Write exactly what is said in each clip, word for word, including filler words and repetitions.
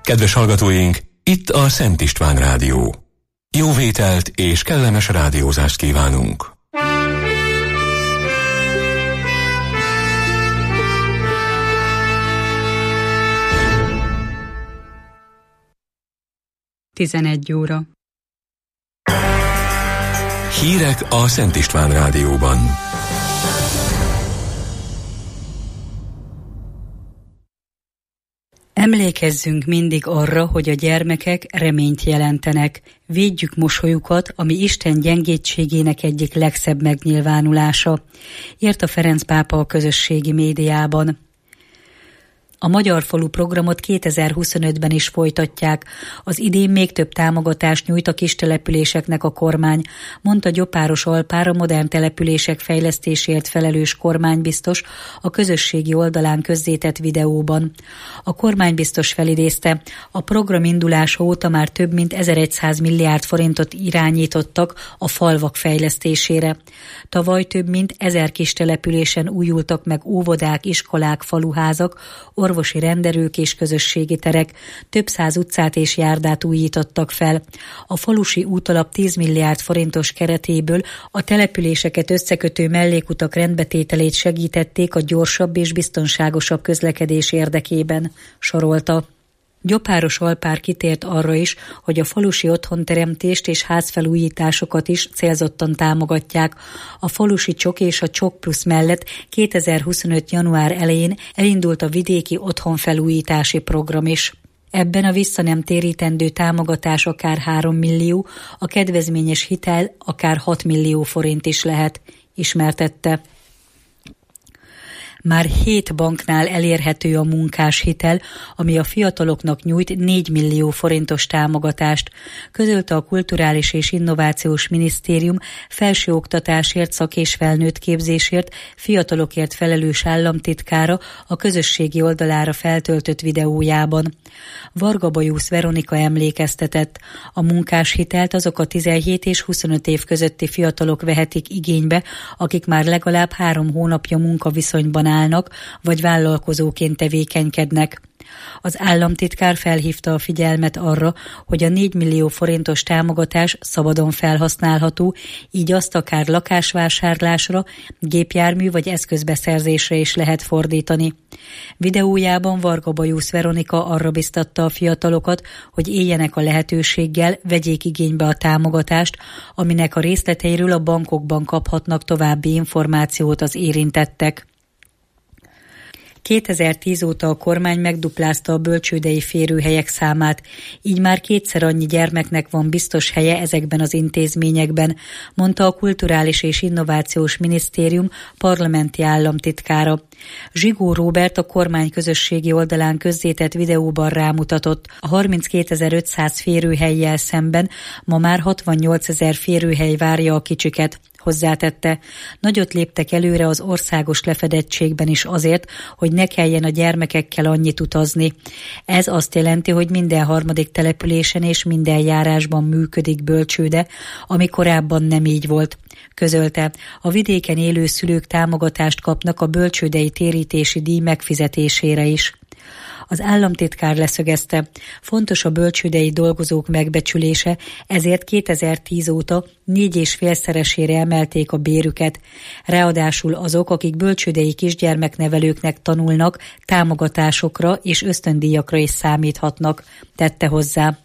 Kedves hallgatóink, itt a Szent István Rádió. Jó vételt és kellemes rádiózást kívánunk! tizenegy óra. Hírek a Szent István Rádióban. Emlékezzünk mindig arra, hogy a gyermekek reményt jelentenek. Védjük mosolyukat, ami Isten gyengétségének egyik legszebb megnyilvánulása, írta Ferenc pápa a közösségi médiában. A Magyar Falu programot kétezer-huszonötben is folytatják. Az idén még több támogatást nyújt a kistelepüléseknek a kormány, mondta Gyopáros Alpár, a modern települések fejlesztéséért felelős kormánybiztos a közösségi oldalán közzétett videóban. A kormánybiztos felidézte, a program indulása óta már több mint ezerszáz milliárd forintot irányítottak a falvak fejlesztésére. Tavaly több mint ezer kistelepülésen újultak meg óvodák, iskolák, faluházak, orvosi rendelők és közösségi terek, több száz utcát és járdát újítottak fel. A falusi útalap tíz milliárd forintos keretéből a településeket összekötő mellékutak rendbetételét segítették a gyorsabb és biztonságosabb közlekedés érdekében, sorolta. Gyopáros Alpár kitért arra is, hogy a falusi otthonteremtést és házfelújításokat is célzottan támogatják. A falusi csok és a csok plusz mellett kétezer-huszonöt. január elején elindult a vidéki otthonfelújítási program is. Ebben a vissza nem térítendő támogatás akár három millió, a kedvezményes hitel akár hat millió forint is lehet, ismertette. Már hét banknál elérhető a munkáshitel, ami a fiataloknak nyújt négy millió forintos támogatást, közölte a Kulturális és Innovációs Minisztérium felsőoktatásért, szak- és felnőtt képzésért, fiatalokért felelős államtitkára a közösségi oldalára feltöltött videójában. Varga Bajusz Veronika emlékeztetett, a munkáshitelt azok a tizenhét és huszonöt év közötti fiatalok vehetik igénybe, akik már legalább három hónapja munkaviszonyban állnak, vagy vállalkozóként tevékenykednek. Az államtitkár felhívta a figyelmet arra, hogy a négy millió forintos támogatás szabadon felhasználható, így azt akár lakásvásárlásra, gépjármű vagy eszközbeszerzésre is lehet fordítani. Videójában Varga Bajusz Veronika arra biztatta a fiatalokat, hogy éljenek a lehetőséggel, vegyék igénybe a támogatást, aminek a részleteiről a bankokban kaphatnak további információt az érintettek. kétezer-tíz óta a kormány megduplázta a bölcsődei férőhelyek számát, így már kétszer annyi gyermeknek van biztos helye ezekben az intézményekben, mondta a Kulturális és Innovációs Minisztérium parlamenti államtitkára. Zsigó Róbert a kormány közösségi oldalán közzétett videóban rámutatott, a harminckétezer-ötszáz férőhellyel szemben ma már hatvannyolcezer férőhely várja a kicsiket. Hozzátette, nagyot léptek előre az országos lefedettségben is azért, hogy ne kelljen a gyermekekkel annyit utazni. Ez azt jelenti, hogy minden harmadik településen és minden járásban működik bölcsőde, ami korábban nem így volt. Közölte, a vidéken élő szülők támogatást kapnak a bölcsődei térítési díj megfizetésére is. Az államtitkár leszögezte, fontos a bölcsődei dolgozók megbecsülése, ezért kétezer-tíz óta négy és félszeresére emelték a bérüket. Ráadásul azok, akik bölcsődei kisgyermeknevelőknek tanulnak, támogatásokra és ösztöndíjakra is számíthatnak, tette hozzá.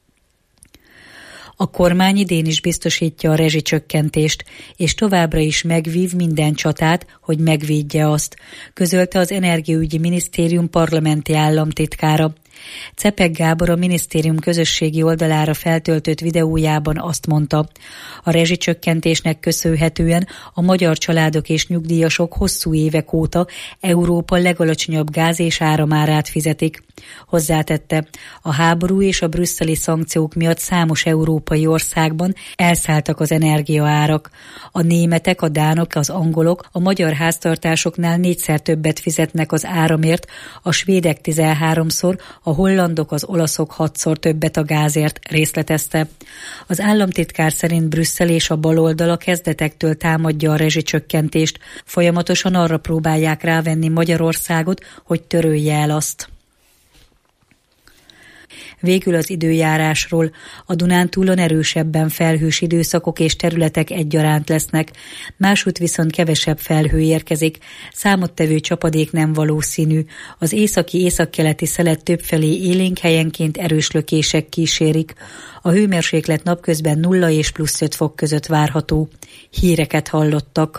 A kormány idén is biztosítja a rezsicsökkentést, és továbbra is megvív minden csatát, hogy megvédje azt, közölte az Energiaügyi Minisztérium parlamenti államtitkára. Czepek Gábor a minisztérium közösségi oldalára feltöltött videójában azt mondta, a rezsicsökkentésnek köszönhetően a magyar családok és nyugdíjasok hosszú évek óta Európa legalacsonyabb gáz- és áramárát fizetik. Hozzátette, a háború és a brüsszeli szankciók miatt számos európai országban elszálltak az energiaárak. A németek, a dánok, az angolok a magyar háztartásoknál négyszer többet fizetnek az áramért, a svédek tizenháromszor, a hollandok, az olaszok hatszor többet a gázért, részletezte. Az államtitkár szerint Brüsszel és a baloldal a kezdetektől támadja a rezsicsökkentést, folyamatosan arra próbálják rávenni Magyarországot, hogy törölje el azt. Végül az időjárásról. A Dunántúlon erősebben felhős időszakok és területek egyaránt lesznek, másút viszont kevesebb felhő érkezik. Számottevő csapadék nem valószínű. Az északi északkeleti szelet többfelé élénk, helyenként erős lökések kísérik. A hőmérséklet napközben nulla és plusz öt fok között várható. Híreket hallottak.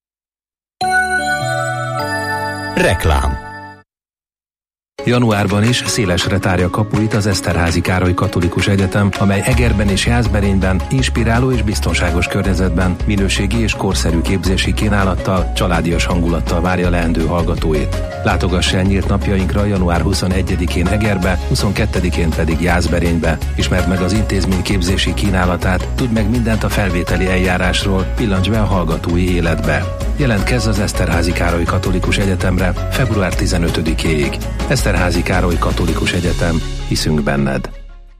Reklám. Januárban is szélesre tárja kapuit az Eszterházy Károly Katolikus Egyetem, amely Egerben és Jászberényben inspiráló és biztonságos környezetben minőségi és korszerű képzési kínálattal, családias hangulattal várja leendő hallgatóit. Látogass el nyílt napjainkra január huszonegyedikén Egerbe, huszonkettedikén pedig Jászberénybe. Ismerd meg az intézmény képzési kínálatát, tudd meg mindent a felvételi eljárásról, pillancs be a hallgatói életbe. Jelentkezz az Eszterházy Károly Katolikus Egyetemre február tizenötödikéig. Eszterházy Károly Katolikus Egyetem, hiszünk benned.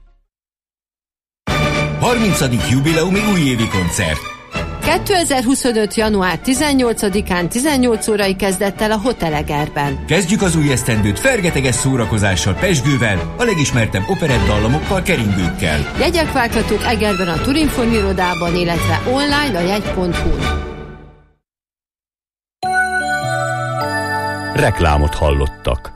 harmincadik jubileumi újévi koncert. kétezer-huszonöt. január tizennyolcadikán tizennyolc órai kezdettel a Hotel Egerben. Kezdjük az új esztendőt fergeteges szórakozással, pezsgővel, a legismertebb operettdallamokkal, keringőkkel. Jegyek várhatók Egerben a Turinform irodában, illetve online a jegy pont hu-n. Reklámot hallottak.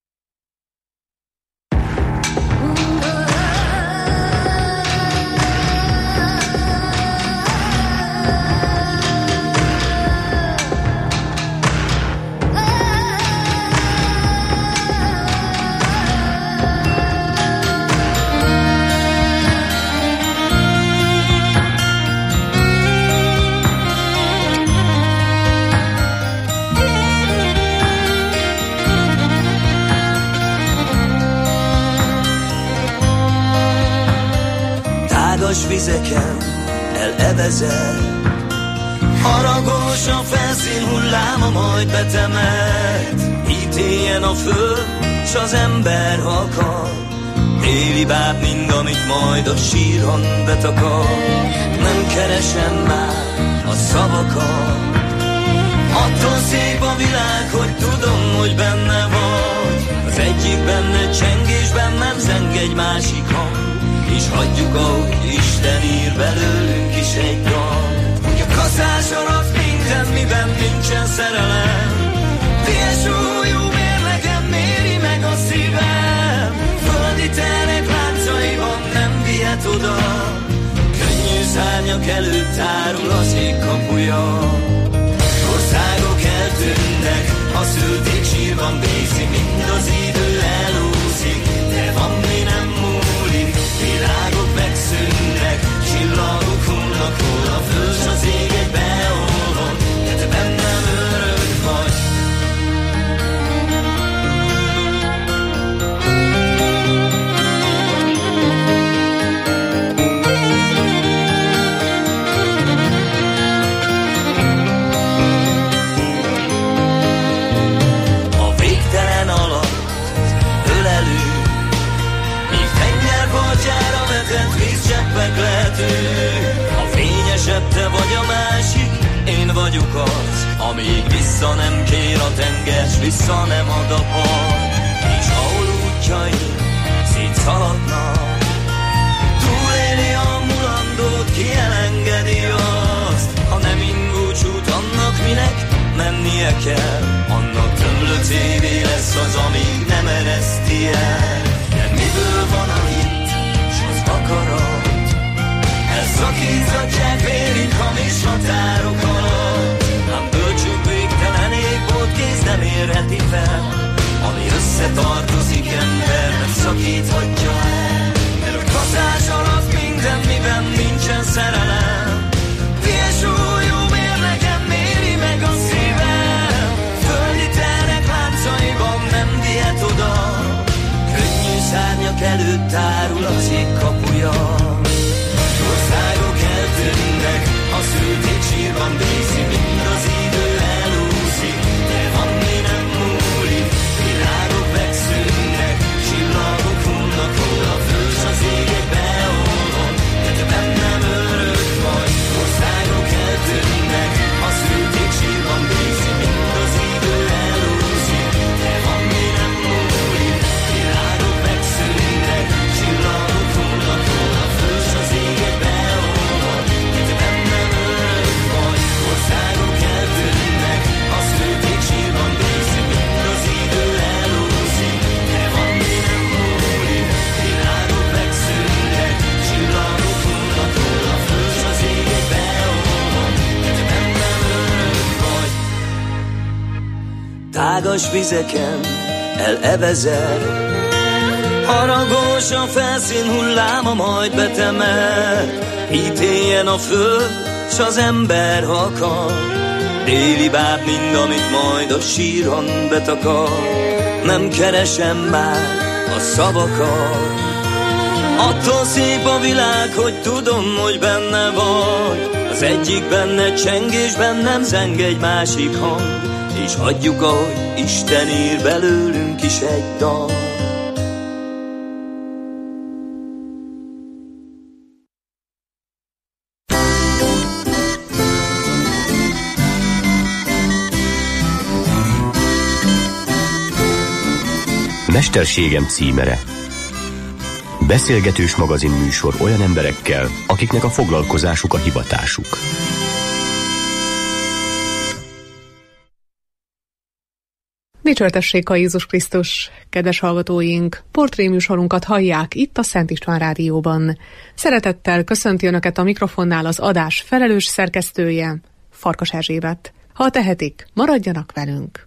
Vizeken elevezel, haragos a felszín hulláma, majd betemet. Ítéljen a föld, s az ember akar, éli báb mind, amit majd a sírhang betakar. Nem keresem már a szavakat, attól szép a világ, hogy tudom, hogy benne vagy. Az egyik benne csengésben nem zeng egy másik hang, és hagyjuk, ahogy Isten ír belőlünk is egy dal. Hogy a kaszás alatt minden, miben nincsen szerelem, ilyen súlyú mérlegem méri meg a szívem. Földi terek láncaiban nem vihet oda, könnyű szárnyak előtt árul az ég kapuja. Országok eltűnnek, a szülték sírban végzi, mind az idő elúszik, de van mi nem múlik. Világok megszűnnek, csillagok hullnak, hol a föld s az ég egy beolvad, de te bennem örök vagy. A végtelen alatt ölelő, míg tengerpartjára vetett vízcseppek lehetők. A fényesebb te vagy a másik, én vagyok az, amíg vissza nem kér a tenger, s vissza nem ad a part. És ahol útjaink szétszaladnak, túléli a mulandót, ki elengedi azt. Ha nem indulcsút annak, minek mennie kell, annak tömlött évé lesz az, amíg nem ereszti el. De miből van a hit, s az akarat? Elszakíthatják vérig hamis határok alatt. Ám bölcsünk végtelen égbolt kéz nem érheti fel, ami összetartozik ember nem szakíthatja el. Mert a kaszás alatt minden, miben nincsen szerelem, ilyen súlyú mérlegem méri meg a szívem. Földi terek láncaiban nem vihet oda, könnyű szárnyak előtt árul az ég kapuja. Országok eltűnnek, a szülték sírban végzi, tágas vizeken elevezel. Haragos a felszín hulláma, majd betemel, ítéljen a föld, s az ember akar. Déli báb mind, amit majd a síron betakar. Nem keresem már a szavakat. Attól szép a világ, hogy tudom, hogy benne vagy. Az egyik benne csengésben nem zeng egy másik hang, és hagyjuk, ahogy Isten ír belőlünk is egy dal. Mesterségem címere. Beszélgetős magazin műsor olyan emberekkel, akiknek a foglalkozásuk a hivatásuk. Dicsőtessék a Jézus Krisztus, kedves hallgatóink! Portréműsorunkat hallják itt a Szent István Rádióban. Szeretettel köszönti Önöket a mikrofonnál az adás felelős szerkesztője, Farkas Erzsébet. Ha tehetik, maradjanak velünk!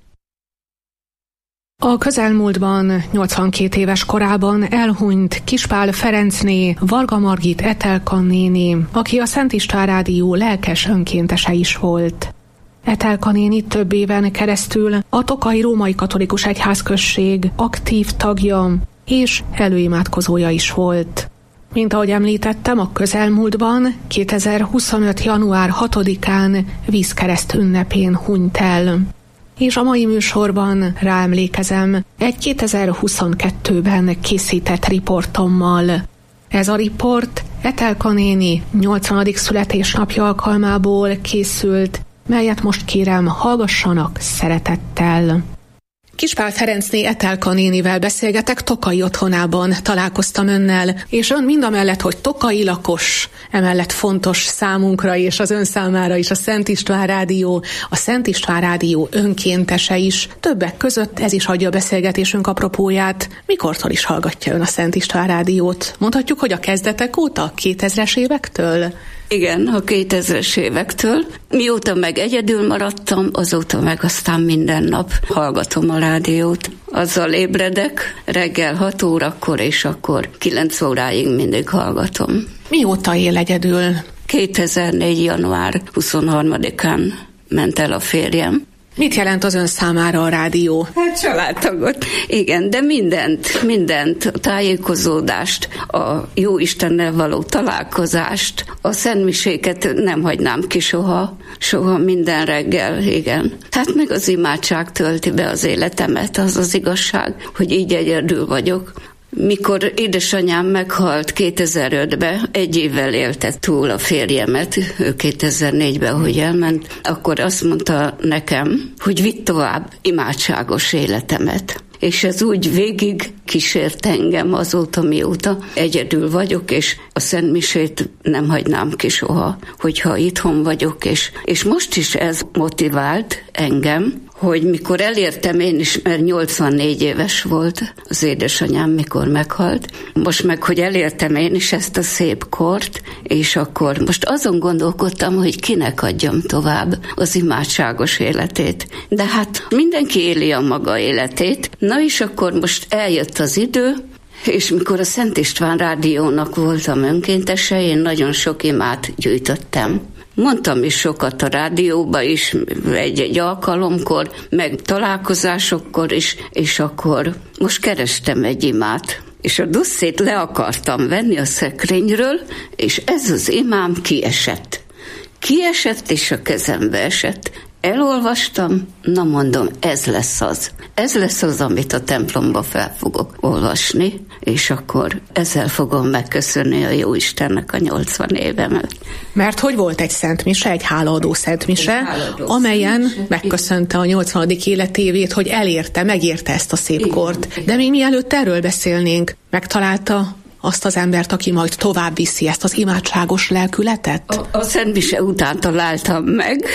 A közelmúltban, nyolcvankét éves korában elhunyt Kispál Ferencné, Varga Margit Etelka néni, aki a Szent István Rádió lelkes önkéntese is volt. Etelka néni több éven keresztül a Tokaji Római Katolikus Egyházközség aktív tagja és előimádkozója is volt. Mint ahogy említettem, a közelmúltban, kétezer-huszonöt. január hatodikán vízkereszt ünnepén hunyt el. És a mai műsorban ráemlékezem egy kétezer-huszonkettőben készített riportommal. Ez a riport Etelka néni nyolcvanadik születésnapja alkalmából készült, melyet most kérem, hallgassanak szeretettel. Kispál Ferencné Etelka nénivel beszélgetek Tokaji otthonában, találkoztam önnel, és ön mindamellett, hogy tokaji lakos, emellett fontos számunkra és az ön számára is a Szent István Rádió, a Szent István Rádió önkéntese is. Többek között ez is adja a beszélgetésünk apropóját. Mikortól is hallgatja ön a Szent István Rádiót? Mondhatjuk, hogy a kezdetek óta, kétezres évektől? Igen, a kétezres évektől. Mióta meg egyedül maradtam, azóta meg aztán minden nap hallgatom a rádiót. Azzal ébredek, reggel hat órakor, és akkor kilenc óráig mindig hallgatom. Mióta él egyedül? kétezer-négy. január huszonharmadikán ment el a férjem. Mit jelent az ön számára a rádió? Hát családtagot, igen, de mindent, mindent, a tájékozódást, a jó Istennel való találkozást, a szentmiséket nem hagynám ki soha, soha minden reggel, igen. Hát meg az imádság tölti be az életemet, az az igazság, hogy így egyedül vagyok. Mikor édesanyám meghalt kétezer-ötben, egy évvel élte túl a férjemet, ő kétezer-négyben, hogy elment, akkor azt mondta nekem, hogy vidd tovább imádságos életemet. És ez úgy végig kísért engem azóta, mióta egyedül vagyok, és a szentmisét nem hagynám ki soha, hogyha itthon vagyok, és, és most is ez motivált engem, hogy mikor elértem én is, mert nyolcvannégy éves volt az édesanyám, mikor meghalt, most meg, hogy elértem én is ezt a szép kort, és akkor most azon gondolkodtam, hogy kinek adjam tovább az imádságos életét. De hát mindenki éli a maga életét. Na és akkor most eljött az idő, és mikor a Szent István Rádiónak voltam önkéntese, én nagyon sok imát gyűjtöttem. Mondtam is sokat a rádióba is, egy-egy alkalomkor, meg találkozásokkor is, és akkor most kerestem egy imát. És a dusszét le akartam venni a szekrényről, és ez az imám kiesett. Kiesett, és a kezembe esett. Elolvastam, na mondom, ez lesz az. Ez lesz az, amit a templomba fel fogok olvasni, és akkor ezzel fogom megköszönni a Jóistennek a nyolcvan évemet. Mert hogy volt egy szentmise, egy hálaadó szentmise, hálaadó amelyen szentmise. Megköszönte a nyolcvanadik életévét, hogy elérte, megérte ezt a szép kort. De még mielőtt erről beszélnénk, megtalálta azt az embert, aki majd tovább viszi ezt az imádságos lelkületet? A, a szentmise után találtam meg,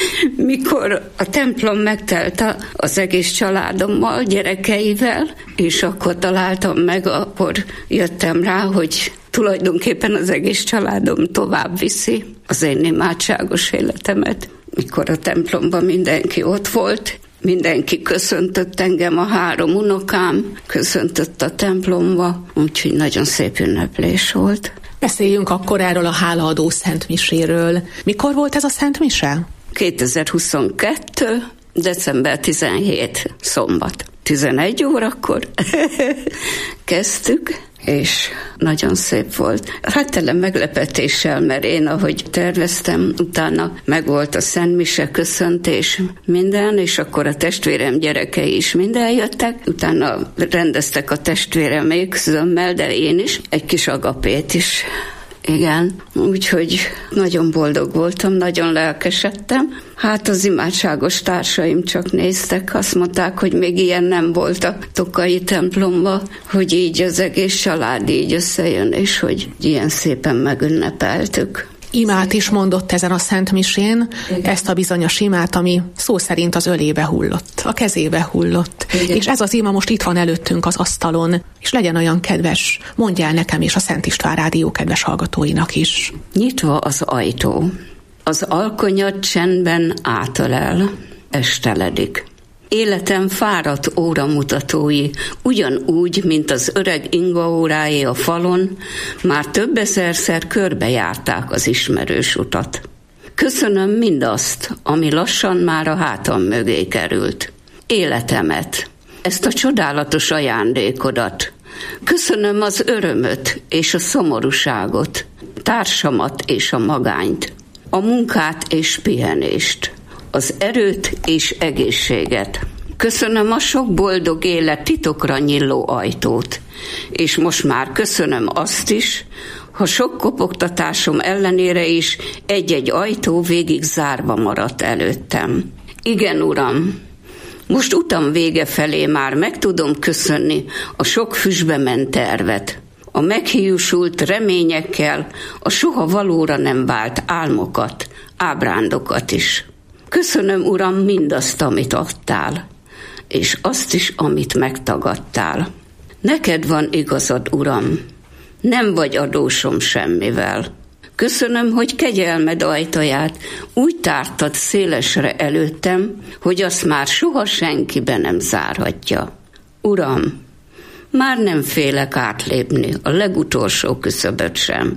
mikor a templom megtelt az egész családommal, gyerekeivel, és akkor találtam meg, akkor jöttem rá, hogy tulajdonképpen az egész családom tovább viszi az én imádságos életemet. Mikor a templomban mindenki ott volt, Mindenki köszöntött engem, a három unokám köszöntött a templomba, úgyhogy nagyon szép ünneplés volt. Beszéljünk akkor erről a hálaadó szentmiséről. Mikor volt ez a szentmise? kétezer-huszonkettő. december tizenhetedike szombat. tizenegy órakor kezdtük, és nagyon szép volt. Hát tele meglepetéssel, mert én, ahogy terveztem, utána megvolt a szentmise, köszöntés, minden, és akkor a testvérem gyerekei is minden jöttek, utána rendeztek a testvéremék zömmel, de én is, egy kis agapét is. Igen, úgyhogy nagyon boldog voltam, nagyon lelkesedtem. Hát az imádságos társaim csak néztek, azt mondták, hogy még ilyen nem volt a Tokai templomba, hogy így az egész család így összejön, és hogy ilyen szépen megünnepeltük. Imát is mondott ezen a szentmisén, ezt a bizonyos imát, ami szó szerint az ölébe hullott, a kezébe hullott. Igen. És ez az ima most itt van előttünk az asztalon, és legyen olyan kedves, mondja el nekem és a Szent István Rádió kedves hallgatóinak is. Nyitva az ajtó, az alkonyat csendben átölel, esteledik. Életem fáradt óramutatói, ugyanúgy, mint az öreg ingaórái a falon, már több ezerszer körbejárták az ismerős utat. Köszönöm mindazt, ami lassan már a hátam mögé került. Életemet, ezt a csodálatos ajándékodat. Köszönöm az örömöt és a szomorúságot, társamat és a magányt, a munkát és pihenést, az erőt és egészséget. Köszönöm a sok boldog élet titokra nyíló ajtót, és most már köszönöm azt is, ha sok kopogtatásom ellenére is egy-egy ajtó végig zárva maradt előttem. Igen, Uram, most utam vége felé már meg tudom köszönni a sok füstbe ment tervet, a meghiúsult reményekkel, a soha valóra nem vált álmokat, ábrándokat is. Köszönöm, Uram, mindazt, amit adtál, és azt is, amit megtagadtál. Neked van igazad, Uram, nem vagy adósom semmivel. Köszönöm, hogy kegyelmed ajtaját úgy tártad szélesre előttem, hogy azt már soha senkibe nem zárhatja. Uram, már nem félek átlépni a legutolsó küszöböt sem,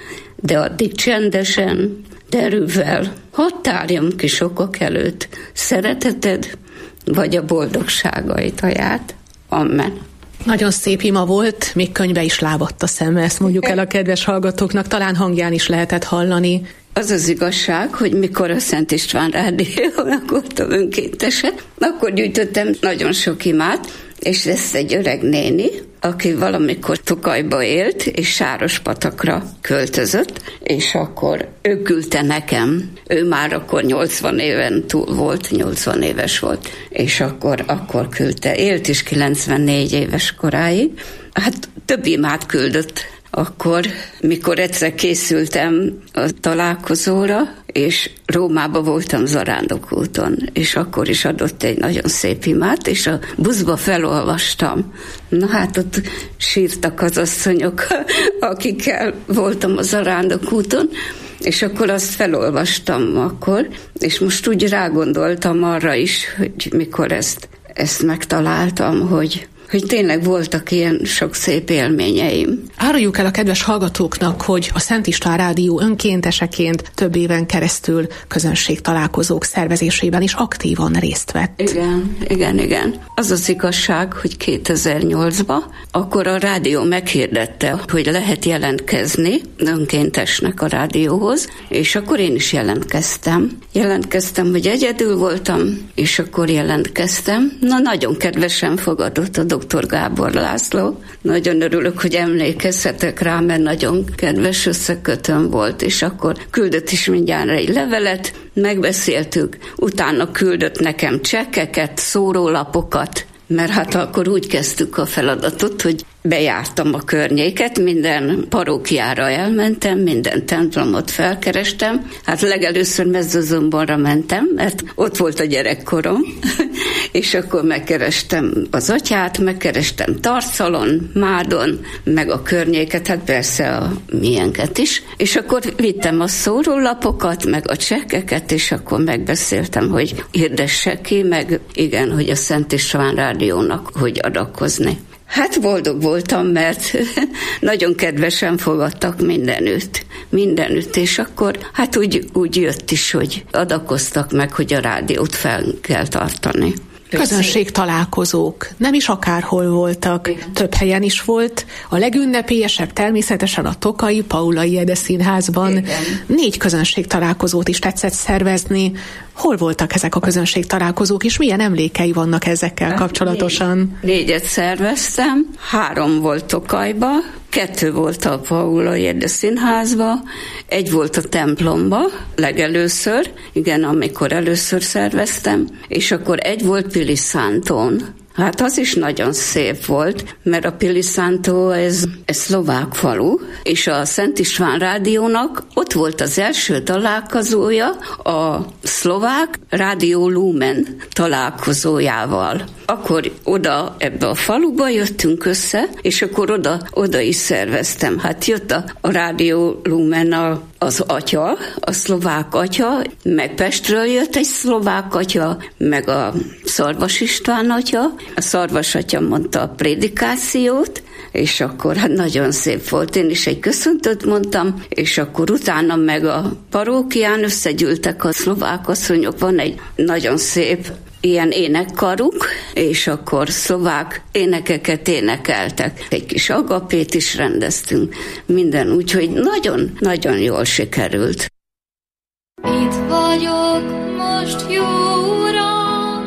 de addig csendesen, derűvel, hadd tárjam ki sokak előtt szereteted, vagy a boldogság ajtaját. Amen. Nagyon szép ima volt, még könyvbe is lábadt a szeme, ezt mondjuk el a kedves hallgatóknak, talán hangján is lehetett hallani. Az az igazság, hogy mikor a Szent István Rádiónak voltam önkéntese, akkor gyűjtöttem nagyon sok imát, és lesz egy öreg néni, aki valamikor Tokajba élt, és Sárospatakra költözött, és akkor ő küldte nekem, ő már akkor nyolcvan éven túl volt, nyolcvan éves volt, és akkor, akkor küldte, élt is kilencvennégy éves koráig, hát több imát küldött. Akkor, mikor egyszer készültem a találkozóra, és Rómába voltam Zarándokúton, és akkor is adott egy nagyon szép imát, és a buszba felolvastam. Na hát ott sírtak az asszonyok, akikkel voltam a Zarándokúton, és akkor azt felolvastam akkor, és most úgy rágondoltam arra is, hogy mikor ezt, ezt megtaláltam, hogy hogy tényleg voltak ilyen sok szép élményeim. Áruljuk el a kedves hallgatóknak, hogy a Szent István Rádió önkénteseként több éven keresztül közönségtalálkozók szervezésében is aktívan részt vett. Igen, igen, igen. Az az igazság, hogy kétezer-nyolcban akkor a rádió meghirdette, hogy lehet jelentkezni önkéntesnek a rádióhoz, és akkor én is jelentkeztem. Jelentkeztem, hogy egyedül voltam, és akkor jelentkeztem. Na, nagyon kedvesen fogadott a doktor Gábor László. Nagyon örülök, hogy emlékezhetek rá, mert nagyon kedves összekötőm volt, és akkor küldött is mindjárt egy levelet, megbeszéltük, utána küldött nekem csekkeket, szórólapokat, mert hát akkor úgy kezdtük a feladatot, hogy bejártam a környéket, minden parókiára elmentem, minden templomot felkerestem. Hát legelőször Mezőzombonra mentem, mert ott volt a gyerekkorom, és akkor megkerestem az atyát, megkerestem Tarszalon, Mádon, meg a környéket, hát persze a milyenket is, és akkor vittem a szórólapokat, meg a csekkeket, és akkor megbeszéltem, hogy hirdessek ki, meg igen, hogy a Szent István Rádiónak hogy adakozni. Hát boldog voltam, mert nagyon kedvesen fogadtak mindenütt, mindenütt, és akkor hát úgy, úgy jött is, hogy adakoztak meg, hogy a rádiót fel kell tartani. Közönség találkozók nem is akárhol voltak, igen. Több helyen is volt. A legünnepélyesebb természetesen a Tokai Paulay Ede Színházban. Igen. Négy közönség találkozót is tetszett szervezni. Hol voltak ezek a közönség találkozók, és milyen emlékei vannak ezekkel kapcsolatosan? Négy, négyet szerveztem, három volt Tokajba, kettő volt a Paulay Ede Színházba, egy volt a templomba, legelőször, igen, amikor először szerveztem, és akkor egy volt Piliszántón. Hát az is nagyon szép volt, mert a Piliszántó ez, ez szlovák falu, és a Szent István Rádiónak ott volt az első találkozója a szlovák Rádió Lumen találkozójával. Akkor oda ebbe a faluba jöttünk össze, és akkor oda, oda is szerveztem. Hát jött a, a Rádió Lumen a, az atya, a szlovák atya, meg Pestről jött egy szlovák atya, meg a Szarvas István atya. A Szarvas atya mondta a prédikációt, és akkor hát nagyon szép volt. Én is egy köszöntöt mondtam, és akkor utána meg a parókián összegyűltek a szlovák asszonyok, van egy nagyon szép ilyen énekkaruk, és akkor szlovák énekeket énekeltek. Egy kis agapét is rendeztünk, minden, úgyhogy nagyon-nagyon jól sikerült. Itt vagyok most, jó Uram,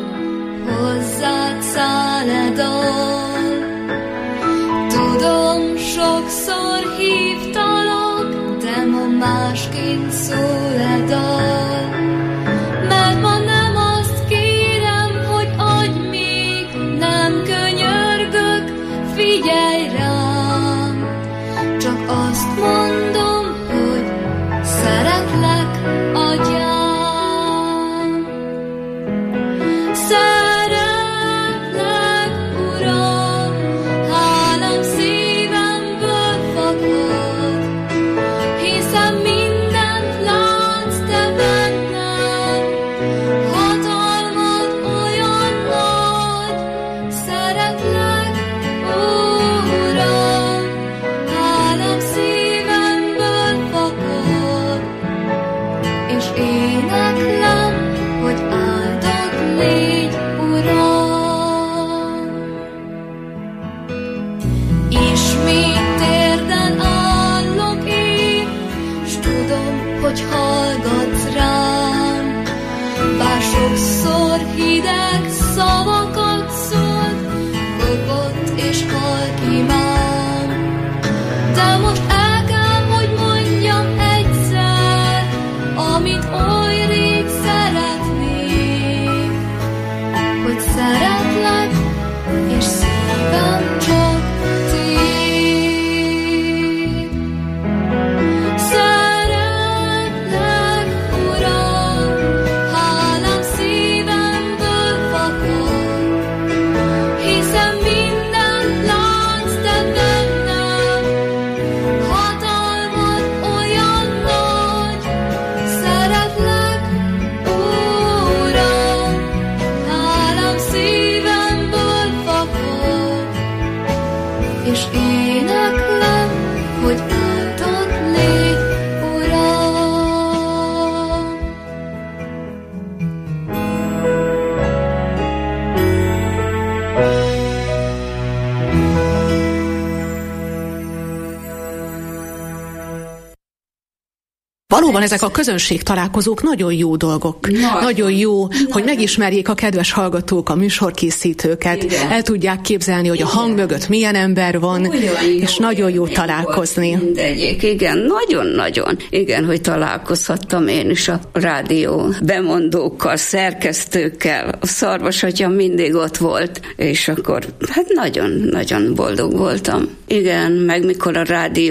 hozzád száll e dal. Tudom, sokszor hívtalak, de ma másként szól e dal. Mert ma nem azt kérem, hogy adj még, nem könyörgök, figyelj rám. Csak azt mondom, hogy szeretlek, atyám. Szeretlek, Uram, hálám szívemből fakad, hiszen mindent látsz te bennem, hatalmad olyan nagy. Szeretlek, Uram, hálám szívemből fakad, és éneklem, hogy áldott légy, Uram. Ismét térden állok én, s tudom, hogy hallgatsz rám. Bár sokszor hideg szavakat szólt, kopott és halk imám. De most el kell, hogy mondjam egyszer, amit oly rég szeretnék, hogy szeretlek, és szívem csak tiéd. Szeretlek, Uram, hálám szívemből fakad, hiszen mindent látsz te bennem, hatalmad olyan nagy. Szeretlek, Uram, hálám szívemből fakad, és éneklem, hogy áldott légy, Uram. Valóban ezek a közönség találkozók nagyon jó dolgok. Nagyon, nagyon jó, nagyon, hogy megismerjék a kedves hallgatók a műsorkészítőket, igen. El tudják képzelni, hogy igen. A hang mögött milyen ember van, olyan és jó, nagyon jó találkozni. Mindegyik, igen, nagyon-nagyon. Igen, hogy találkozhattam én is a rádió bemondókkal, szerkesztőkkel. A Szarvas atya mindig ott volt, és akkor hát nagyon-nagyon boldog voltam. Igen, meg mikor a rádió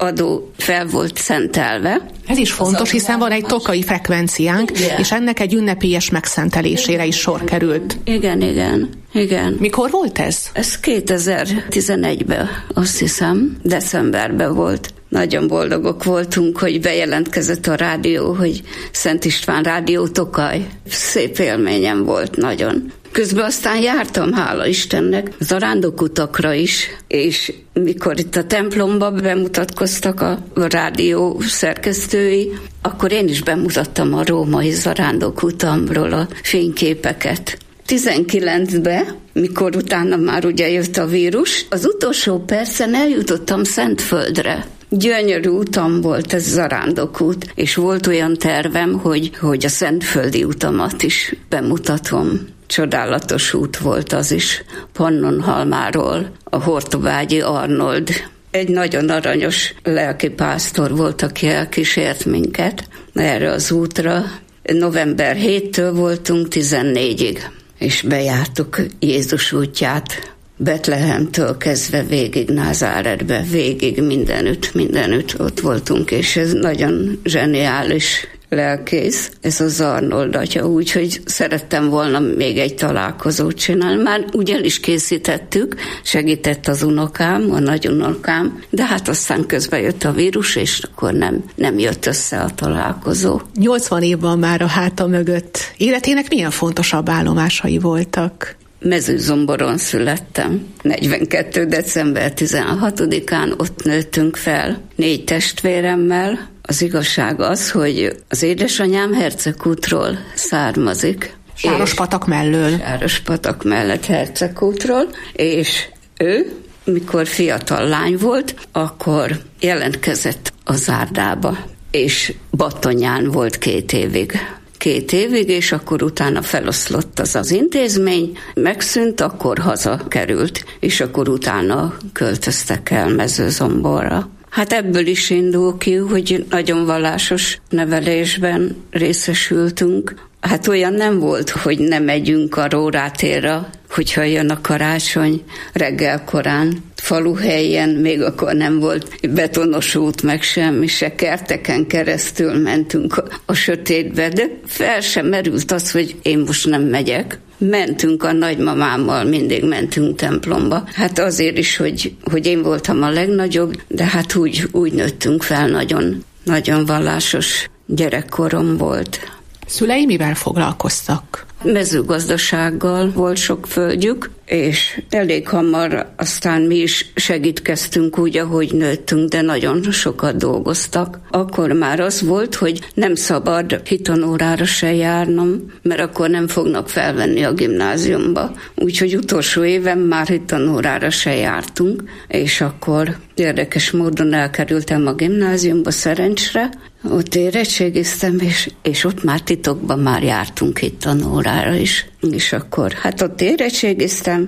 adó fel volt szentelve. Ez is fontos, hiszen van egy tokai frekvenciánk, igen. És ennek egy ünnepélyes megszentelésére is sor került. Igen, igen, igen. Mikor volt ez? Ez kétezer-tizenegyben, azt hiszem, decemberben volt. Nagyon boldogok voltunk, hogy bejelentkezett a rádió, hogy Szent István Rádió Tokaj. Szép élményem volt nagyon. Közben aztán jártam, hála Istennek, zarándokutakra is, és mikor itt a templomba bemutatkoztak a rádió szerkesztői, akkor én is bemutattam a római zarándokutamról a fényképeket. tizenkilencben, mikor utána már ugye jött a vírus, az utolsó percen eljutottam Szentföldre. Gyönyörű utam volt ez zarándokút, és volt olyan tervem, hogy, hogy a szentföldi utamat is bemutatom. Csodálatos út volt az is, Pannonhalmáról, a Hortobágyi Arnold. Egy nagyon aranyos lelkipásztor volt, aki elkísért minket erre az útra. november hetedikétől voltunk tizennégyig, és bejártuk Jézus útját. Betlehemtől kezdve végig Názáretbe, végig mindenütt, mindenütt ott voltunk, és ez nagyon zseniális lelkész, ez az Arnold atya, úgyhogy szerettem volna még egy találkozót csinálni. Már ugye el is készítettük, segített az unokám, a nagyunokám, de hát aztán közben jött a vírus, és akkor nem, nem jött össze a találkozó. nyolcvan év van már a háta mögött. Életének milyen fontosabb állomásai voltak? Mezőzomboron születtem. negyvenkettő december tizenhatodikán ott nőttünk fel. Négy testvéremmel. Az igazság az, hogy az édesanyám Hercegkútról származik. Sárospatak mellől. Sárospatak mellett Hercegkútról, és ő, mikor fiatal lány volt, akkor jelentkezett a Zárdába, és Battonyán volt két évig. Két évig, és akkor utána feloszlott az az intézmény, megszűnt, akkor hazakerült, és akkor utána költöztek el Mezőzomborra. Hát ebből is indul ki, hogy nagyon vallásos nevelésben részesültünk. Hát olyan nem volt, hogy ne megyünk a Rórátéra, hogyha jön a karácsony reggel korán. Faluhelyen még akkor nem volt betonos út, meg semmi, se kerteken keresztül mentünk a, a sötétbe, de fel sem merült az, hogy én most nem megyek. Mentünk a nagymamámmal, mindig mentünk templomba. Hát azért is, hogy, hogy én voltam a legnagyobb, de hát úgy, úgy nőttünk fel, nagyon, nagyon vallásos gyerekkorom volt. Szülei mivel foglalkoztak? Mezőgazdasággal volt sok földjük, és elég hamar aztán mi is segítkeztünk úgy, ahogy nőttünk, de nagyon sokat dolgoztak. Akkor már az volt, hogy nem szabad hitanórára se járnom, mert akkor nem fognak felvenni a gimnáziumba. Úgyhogy utolsó éven már hitanórára se jártunk, és akkor érdekes módon elkerültem a gimnáziumba szerencsre, ott érettségiztem, és, és ott már titokban már jártunk hitanórára is. És akkor, hát ott érettségiztem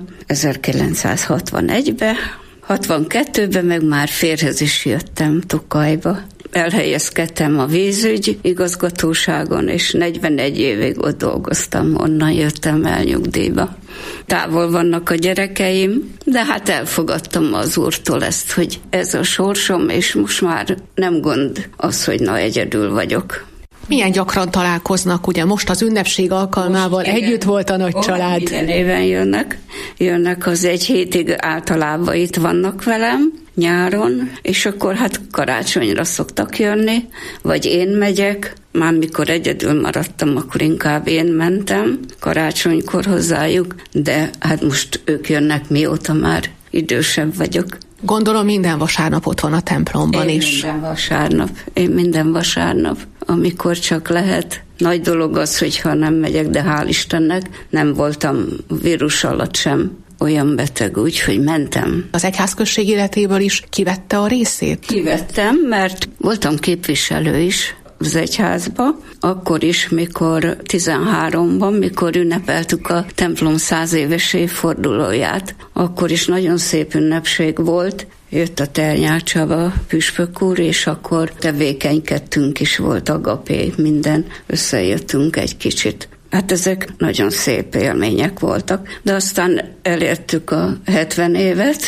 ezerkilencszázhatvanegyben, hatvankettőben meg már férhez is jöttem Tokajba. Elhelyezkedtem a vízügy igazgatóságon, és negyvenegy évig ott dolgoztam, onnan jöttem el nyugdíjba. Távol vannak a gyerekeim, de hát elfogadtam az Úrtól ezt, hogy ez a sorsom, és most már nem gond az, hogy na egyedül vagyok. Milyen gyakran találkoznak, ugye most az ünnepség alkalmával most, együtt igen. Volt a nagy oh, család. Minden éven jönnek, jönnek az egy hétig általában itt vannak velem, nyáron, és akkor hát karácsonyra szoktak jönni, vagy én megyek, már mikor egyedül maradtam, akkor inkább én mentem karácsonykor hozzájuk, de hát most ők jönnek, mióta már idősebb vagyok. Gondolom minden vasárnap ott van a templomban én is. Minden vasárnap, én minden vasárnap, amikor csak lehet. Nagy dolog az, hogyha nem megyek, de hál' Istennek nem voltam vírus alatt sem olyan beteg, úgy, hogy mentem. Az egyházközség életéből is kivette a részét? Kivettem, mert voltam képviselő is az egyházba, akkor is, mikor tizenháromban, mikor ünnepeltük a templom száz éves évfordulóját, akkor is nagyon szép ünnepség volt. Jött a Ternyár Csaba püspök úr, és akkor tevékenykedtünk is, volt agapé, minden, összejöttünk egy kicsit. Hát ezek nagyon szép élmények voltak, de aztán elértük a hetven évet,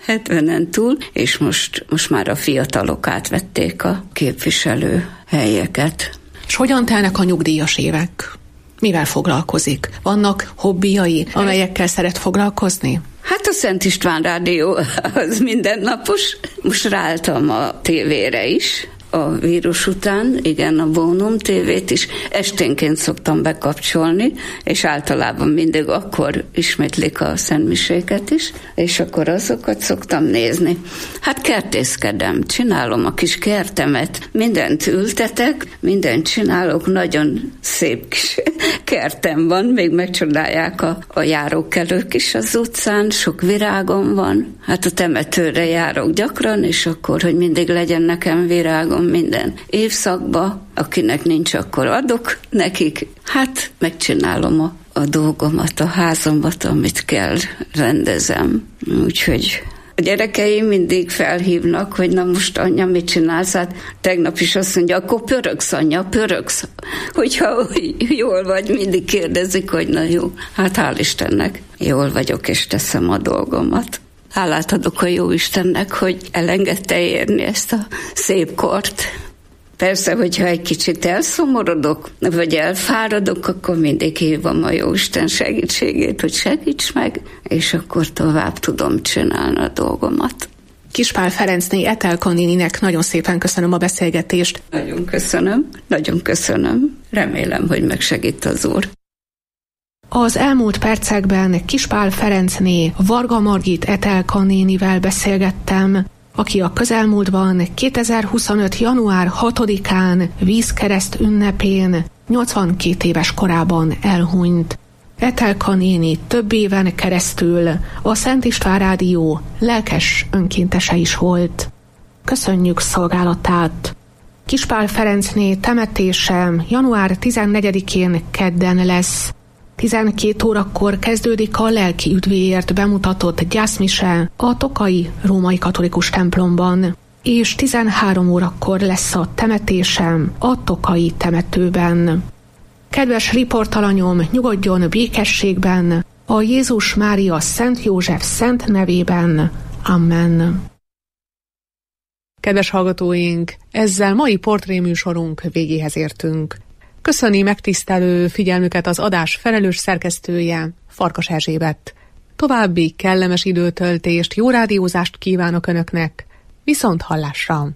hetvenen túl, és most, most már a fiatalok átvették a képviselő helyeket. És hogyan telnek a nyugdíjas évek? Mivel foglalkozik? Vannak hobbijai, amelyekkel szeret foglalkozni? Hát a Szent István Rádió az mindennapos. Most ráálltam a tévére is, a vírus után, igen, a Bónum tévét is esténként szoktam bekapcsolni, és általában mindig akkor ismétlik a szentmiséket is, és akkor azokat szoktam nézni. Hát kertészkedem, csinálom a kis kertemet, mindent ültetek, mindent csinálok, nagyon szép kis kertem van, még megcsodálják a, a járókelők is az utcán, sok virágom van, hát a temetőre járok gyakran, és akkor, hogy mindig legyen nekem virágom minden évszakba, akinek nincs, akkor adok nekik. Hát megcsinálom a, a dolgomat, a házamat, amit kell, rendezem. Úgyhogy a gyerekeim mindig felhívnak, hogy na most anya, mit csinálsz? Hát tegnap is azt mondja, akkor pöröksz, anya, pöröksz. Hogyha jól vagy, mindig kérdezik, hogy na jó. Hát hál' Istennek, jól vagyok, és teszem a dolgomat. Hálát adok a Jóistennek, hogy elengedte érni ezt a szép kort. Persze, hogyha egy kicsit elszomorodok, vagy elfáradok, akkor mindig hívom a Jóisten segítségét, hogy segíts meg, és akkor tovább tudom csinálni a dolgomat. Kispál Ferencné Etelka néninek nagyon szépen köszönöm a beszélgetést. Nagyon köszönöm, nagyon köszönöm. Remélem, hogy megsegít az Úr. Az elmúlt percekben Kispál Ferencné Varga Margit Etelka nénivel beszélgettem, aki a közelmúltban kétezer-huszonöt. január hatodikán vízkereszt ünnepén nyolcvankét éves korában elhunyt. Etelka néni több éven keresztül a Szent István Rádió lelkes önkéntese is volt. Köszönjük szolgálatát! Kispál Ferencné temetése január tizennegyedikén kedden lesz. tizenkét órakor kezdődik a lelki üdvéért bemutatott gyászmise a Tokai római katolikus templomban, és tizenhárom órakor lesz a temetésem a Tokai temetőben. Kedves riportalanyom, nyugodjon békességben, a Jézus Mária Szent József szent nevében. Amen. Kedves hallgatóink, ezzel mai portréműsorunk végéhez értünk. Köszöni megtisztelő figyelmüket az adás felelős szerkesztője, Farkas Erzsébet. További kellemes időtöltést, jó rádiózást kívánok Önöknek, viszont hallásra!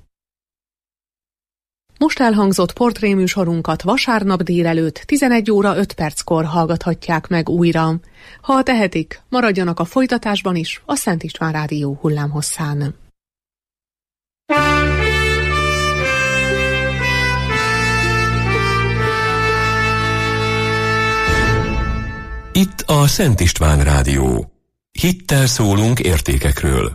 Most elhangzott portréműsorunkat vasárnap délelőtt tizenegy óra öt perckor hallgathatják meg újra. Ha tehetik, maradjanak a folytatásban is a Szent István Rádió hullámhosszán. Itt a Szent István Rádió. Hittel szólunk értékekről.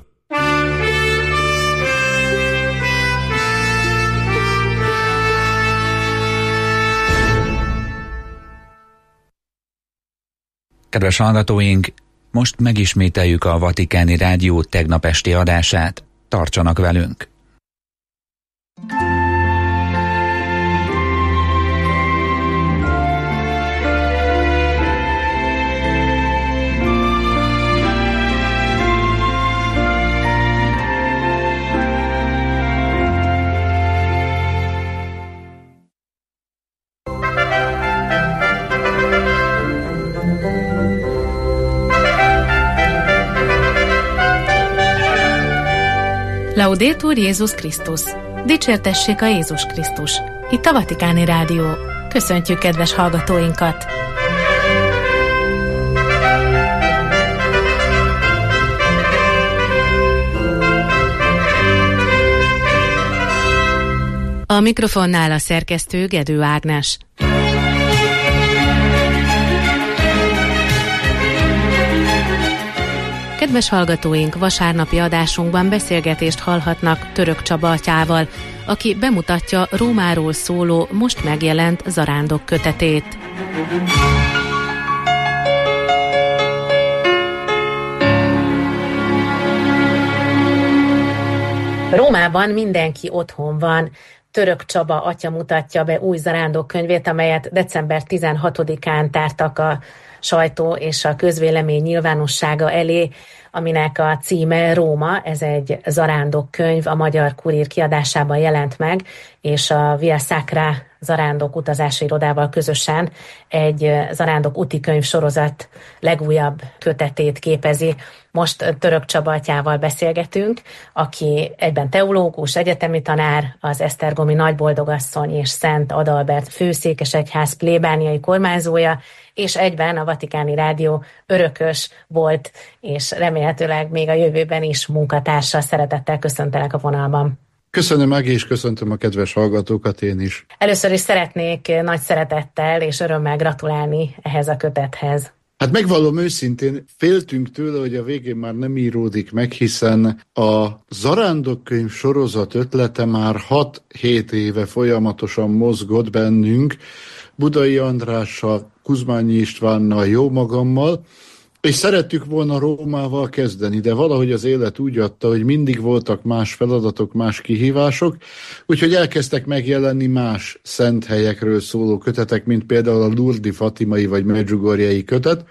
Kedves hallgatóink, most megismételjük a Vatikáni Rádió tegnap esti adását. Tartsanak velünk! Laudetur Jézus Krisztus! Dicsértessék a Jézus Krisztus! Itt a Vatikáni Rádió. Köszöntjük kedves hallgatóinkat! A mikrofonnál a szerkesztő Gedő Ágnes. Kedves hallgatóink, vasárnapi adásunkban beszélgetést hallhatnak Török Csaba atyával, aki bemutatja Rómáról szóló, most megjelent Zarándok kötetét. Rómában mindenki otthon van. Török Csaba atya mutatja be új Zarándok könyvét, amelyet december tizenhatodikán tártak a sajtó és a közvélemény nyilvánossága elé. aminek a címe Róma, ez egy zarándok könyv, a Magyar Kurír kiadásában jelent meg, és a Via Sacra zarándok utazási irodával közösen egy zarándok úti könyv sorozat legújabb kötetét képezi. Most Török Csaba atyával beszélgetünk, aki egyben teológus, egyetemi tanár, az esztergomi Nagyboldogasszony és Szent Adalbert főszékesegyház plébániai kormányzója, és egyben a Vatikáni Rádió örökös volt, és remélhetőleg még a jövőben is munkatársa. Szeretettel köszöntelek a vonalban. Köszönöm meg, és köszöntöm a kedves hallgatókat én is. Először is szeretnék nagy szeretettel és örömmel gratulálni ehhez a kötethez. Hát megvallom őszintén, féltünk tőle, hogy a végén már nem íródik meg, hiszen a zarándokkönyv sorozat ötlete már hat-hét éve folyamatosan mozgott bennünk, Budai Andrással, Kuzmányi Istvánnal, jó magammal, és szerettük volna Rómával kezdeni, de valahogy az élet úgy adta, hogy mindig voltak más feladatok, más kihívások, úgyhogy elkezdtek megjelenni más szent helyekről szóló kötetek, mint például a Lurdi Fatimai vagy Medjugorjei kötet,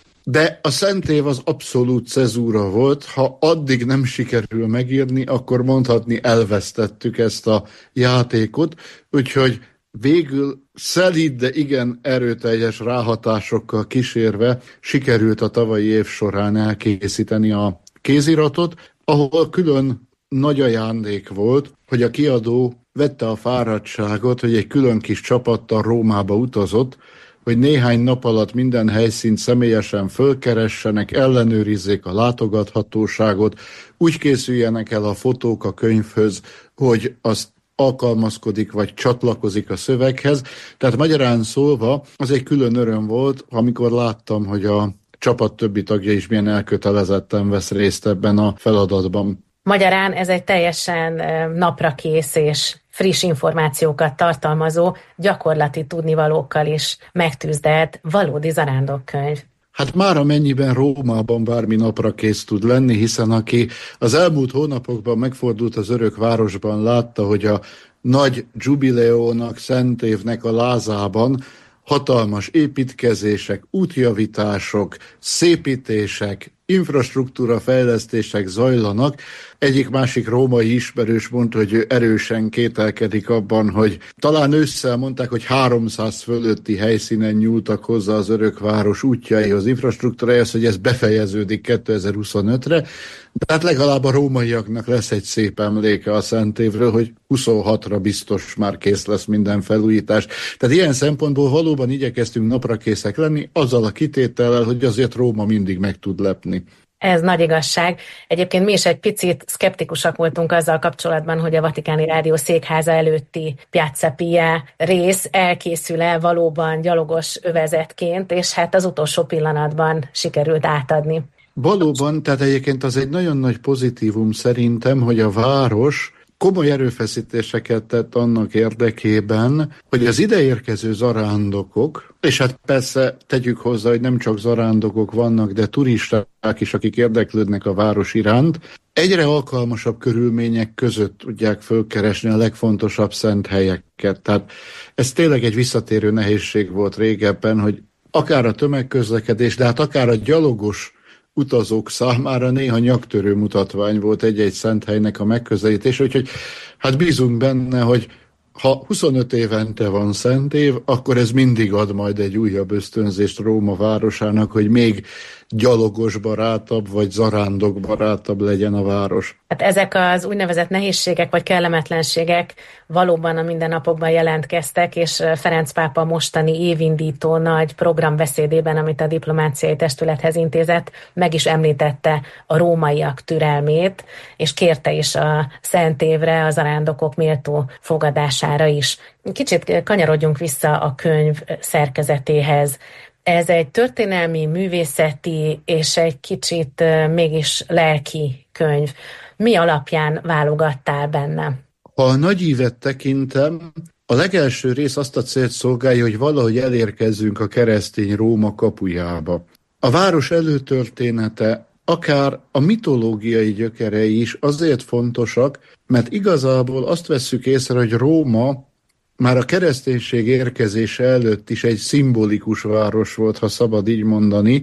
de a Szent Év az abszolút cezúra volt, ha addig nem sikerül megírni, akkor mondhatni elvesztettük ezt a játékot, úgyhogy végül szelíd, de igen erőteljes ráhatásokkal kísérve sikerült a tavalyi év során elkészíteni a kéziratot, ahol külön nagy ajándék volt, hogy a kiadó vette a fáradtságot, hogy egy külön kis csapattal Rómába utazott, hogy néhány nap alatt minden helyszínt személyesen fölkeressenek, ellenőrizzék a látogathatóságot, úgy készüljenek el a fotók a könyvhöz, hogy azt alkalmazkodik, vagy csatlakozik a szöveghez. Tehát magyarán szólva, az egy külön öröm volt, amikor láttam, hogy a csapat többi tagja is milyen elkötelezetten vesz részt ebben a feladatban. Magyarán ez egy teljesen naprakész és friss információkat tartalmazó, gyakorlati tudnivalókkal is megtűzdelt valódi zarándokkönyv. Hát már amennyiben Rómában bármi napra kész tud lenni, hiszen aki az elmúlt hónapokban megfordult az örök városban, látta, hogy a nagy dzsubileónak, Szent Évnek a lázában hatalmas építkezések, útjavítások, szépítések, infrastruktúra fejlesztések zajlanak. Egyik-másik római ismerős mondta, hogy ő erősen kételkedik abban, hogy talán ősszel mondták, hogy háromszáz fölötti helyszínen nyúltak hozzá az örökváros útjaihoz, infrastruktúrájához, hogy ez befejeződik kétezer-huszonötre, de hát legalább a rómaiaknak lesz egy szép emléke a Szent Évről, hogy huszonhatra biztos már kész lesz minden felújítás. Tehát ilyen szempontból valóban igyekeztünk naprakészek lenni, azzal a kitétellel, hogy azért Róma mindig meg tud lepni. Ez nagy igazság. Egyébként mi is egy picit szkeptikusak voltunk azzal kapcsolatban, hogy a Vatikáni Rádió székháza előtti Piazza Pia rész elkészül-e valóban gyalogos övezetként, és hát az utolsó pillanatban sikerült átadni. Valóban, tehát egyébként az egy nagyon nagy pozitívum szerintem, hogy a város komoly erőfeszítéseket tett annak érdekében, hogy az ideérkező zarándokok, és hát persze tegyük hozzá, hogy nem csak zarándokok vannak, de turisták is, akik érdeklődnek a város iránt, egyre alkalmasabb körülmények között tudják fölkeresni a legfontosabb szent helyeket. Tehát ez tényleg egy visszatérő nehézség volt régebben, hogy akár a tömegközlekedés, de hát akár a gyalogos utazók számára néha nyaktörő mutatvány volt egy-egy szent helynek a megközelítése, úgyhogy hát bízunk benne, hogy ha huszonöt évente van Szent Év, akkor ez mindig ad majd egy újabb ösztönzést Róma városának, hogy még gyalogos barátabb, vagy zarándok barátabb legyen a város. Hát ezek az úgynevezett nehézségek, vagy kellemetlenségek valóban a mindennapokban jelentkeztek, és Ferenc pápa mostani évindító nagy programbeszédében, amit a diplomáciai testülethez intézett, meg is említette a rómaiak türelmét, és kérte is a Szent Évre, a zarándokok méltó fogadására is. Kicsit kanyarodjunk vissza a könyv szerkezetéhez. Ez egy történelmi, művészeti és egy kicsit mégis lelki könyv. Mi alapján válogattál benne? Ha a nagy ívet tekintem, a legelső rész azt a célt szolgálja, hogy valahogy elérkezzünk a keresztény Róma kapujába. A város előtörténete, akár a mitológiai gyökerei is azért fontosak, mert igazából azt vesszük észre, hogy Róma már a kereszténység érkezése előtt is egy szimbolikus város volt, ha szabad így mondani.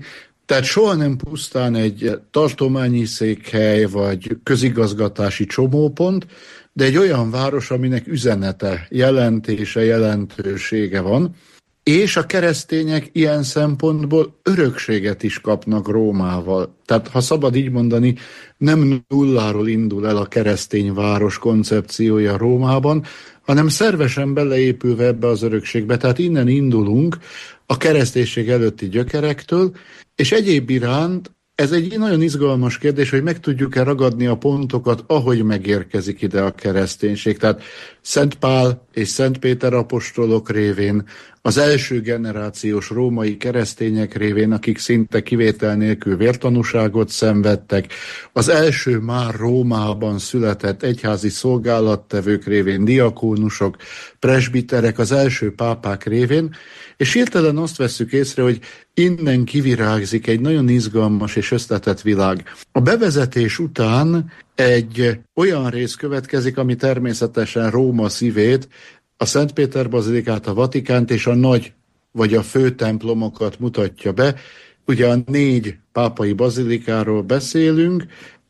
Tehát soha nem pusztán egy tartományi székhely, vagy közigazgatási csomópont, de egy olyan város, aminek üzenete, jelentése, jelentősége van, és a keresztények ilyen szempontból örökséget is kapnak Rómával. Tehát, ha szabad így mondani, nem nulláról indul el a keresztény város koncepciója Rómában, hanem szervesen beleépülve ebbe az örökségbe. Tehát innen indulunk a kereszténység előtti gyökerektől, és egyéb iránt ez egy nagyon izgalmas kérdés, hogy meg tudjuk-e ragadni a pontokat, ahogy megérkezik ide a kereszténység. Tehát Szent Pál és Szent Péter apostolok révén, az első generációs római keresztények révén, akik szinte kivétel nélkül vértanúságot szenvedtek, az első már Rómában született egyházi szolgálattevők révén, diakónusok, presbiterek, az első pápák révén, és hirtelen azt vesszük észre, hogy innen kivirágzik egy nagyon izgalmas és összetett világ. A bevezetés után egy olyan rész következik, ami természetesen Róma szívét, a Szent Péter bazilikát, a Vatikánt és a nagy vagy a fő templomokat mutatja be. Ugye a négy pápai bazilikáról beszélünk,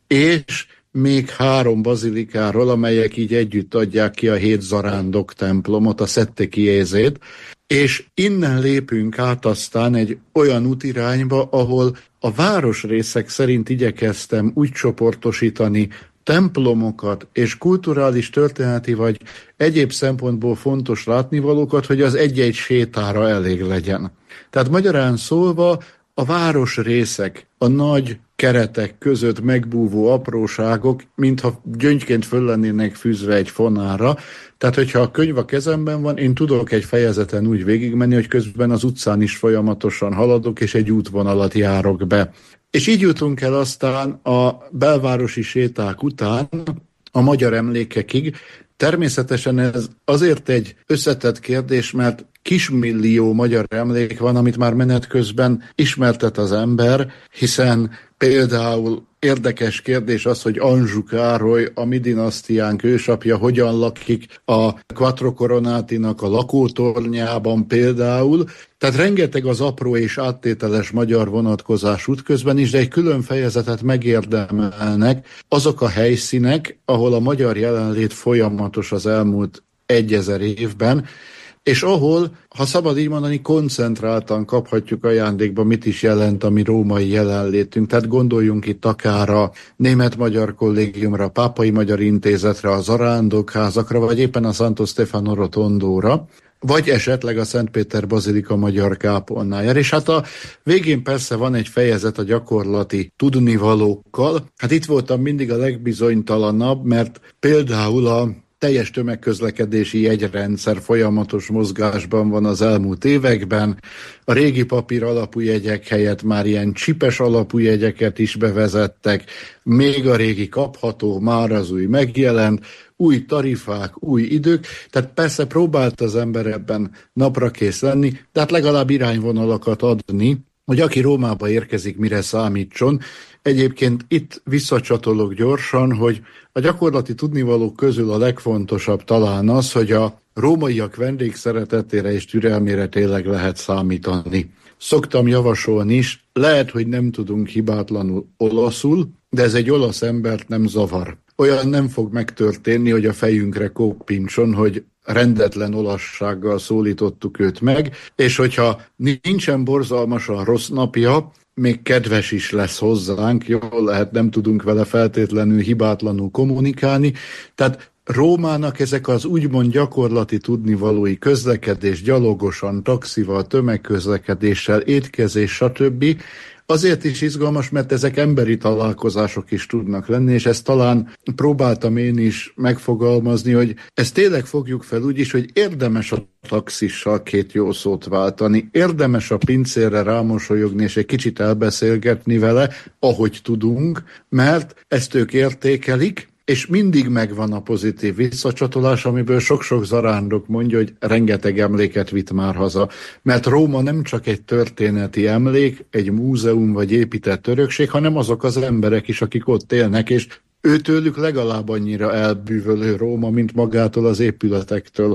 és még három bazilikáról, amelyek így együtt adják ki a hét zarándok templomot, a Sette Chiesét, és innen lépünk át aztán egy olyan útirányba, ahol a városrészek szerint igyekeztem úgy csoportosítani templomokat és kulturális, történeti vagy egyéb szempontból fontos látnivalókat, hogy az egy-egy sétára elég legyen. Tehát magyarán szólva a városrészek, a nagy keretek között megbúvó apróságok, mintha gyöngyként föl lennének fűzve egy fonára. Tehát, hogyha a könyv a kezemben van, én tudok egy fejezeten úgy végigmenni, hogy közben az utcán is folyamatosan haladok, és egy útvonalat járok be. És így jutunk el aztán a belvárosi séták után a magyar emlékekig. Természetesen ez azért egy összetett kérdés, mert kismillió magyar emlék van, amit már menet közben ismertet az ember, hiszen például érdekes kérdés az, hogy Anjou Károly, a mi dinasztiánk ősapja, hogyan lakik a Quattro Coronatinak a lakótornyában például. Tehát rengeteg az apró és áttételes magyar vonatkozás útközben is, de egy külön fejezetet megérdemelnek azok a helyszínek, ahol a magyar jelenlét folyamatos az elmúlt egyezer évben, és ahol, ha szabad így mondani, koncentráltan kaphatjuk ajándékba, mit is jelent a mi római jelenlétünk. Tehát gondoljunk itt akár a Német-Magyar Kollégiumra, a Pápai Magyar Intézetre, a zarándokházakra, vagy éppen a Santo Stefano Rotondóra, vagy esetleg a Szent Péter Bazilika magyar kápolnájára. És hát a végén persze van egy fejezet a gyakorlati tudnivalókkal. Hát itt voltam mindig a legbizonytalanabb, mert például a teljes tömegközlekedési jegyrendszer folyamatos mozgásban van az elmúlt években. A régi papír alapú jegyek helyett már ilyen csipes alapú jegyeket is bevezettek. Még a régi kapható, már az új megjelent, új tarifák, új idők. Tehát persze próbált az ember ebben naprakész lenni, de hát legalább irányvonalakat adni, hogy aki Rómába érkezik, mire számítson. Egyébként itt visszacsatolok gyorsan, hogy a gyakorlati tudnivalók közül a legfontosabb talán az, hogy a rómaiak vendégszeretetére és türelmére tényleg lehet számítani. Szoktam javasolni is, lehet, hogy nem tudunk hibátlanul olaszul, de ez egy olasz embert nem zavar. Olyan nem fog megtörténni, hogy a fejünkre kópincson, hogy rendetlen olaszsággal szólítottuk őt meg, és hogyha nincsen borzalmasan rossz napja, még kedves is lesz hozzánk, jól lehet, nem tudunk vele feltétlenül hibátlanul kommunikálni. Tehát Rómának ezek az úgymond gyakorlati tudnivalói közlekedés, gyalogosan, taxival, tömegközlekedéssel, étkezés, stb. Azért is izgalmas, mert ezek emberi találkozások is tudnak lenni, és ezt talán próbáltam én is megfogalmazni, hogy ezt tényleg fogjuk fel úgy is, hogy érdemes a taxissal két jó szót váltani, érdemes a pincérre rámosolyogni, és egy kicsit elbeszélgetni vele, ahogy tudunk, mert ezt ők értékelik, és mindig megvan a pozitív visszacsatolás, amiből sok-sok zarándok mondja, hogy rengeteg emléket vitt már haza. Mert Róma nem csak egy történeti emlék, egy múzeum vagy épített örökség, hanem azok az emberek is, akik ott élnek, és őtőlük legalább annyira elbűvölő Róma, mint magától az épületektől.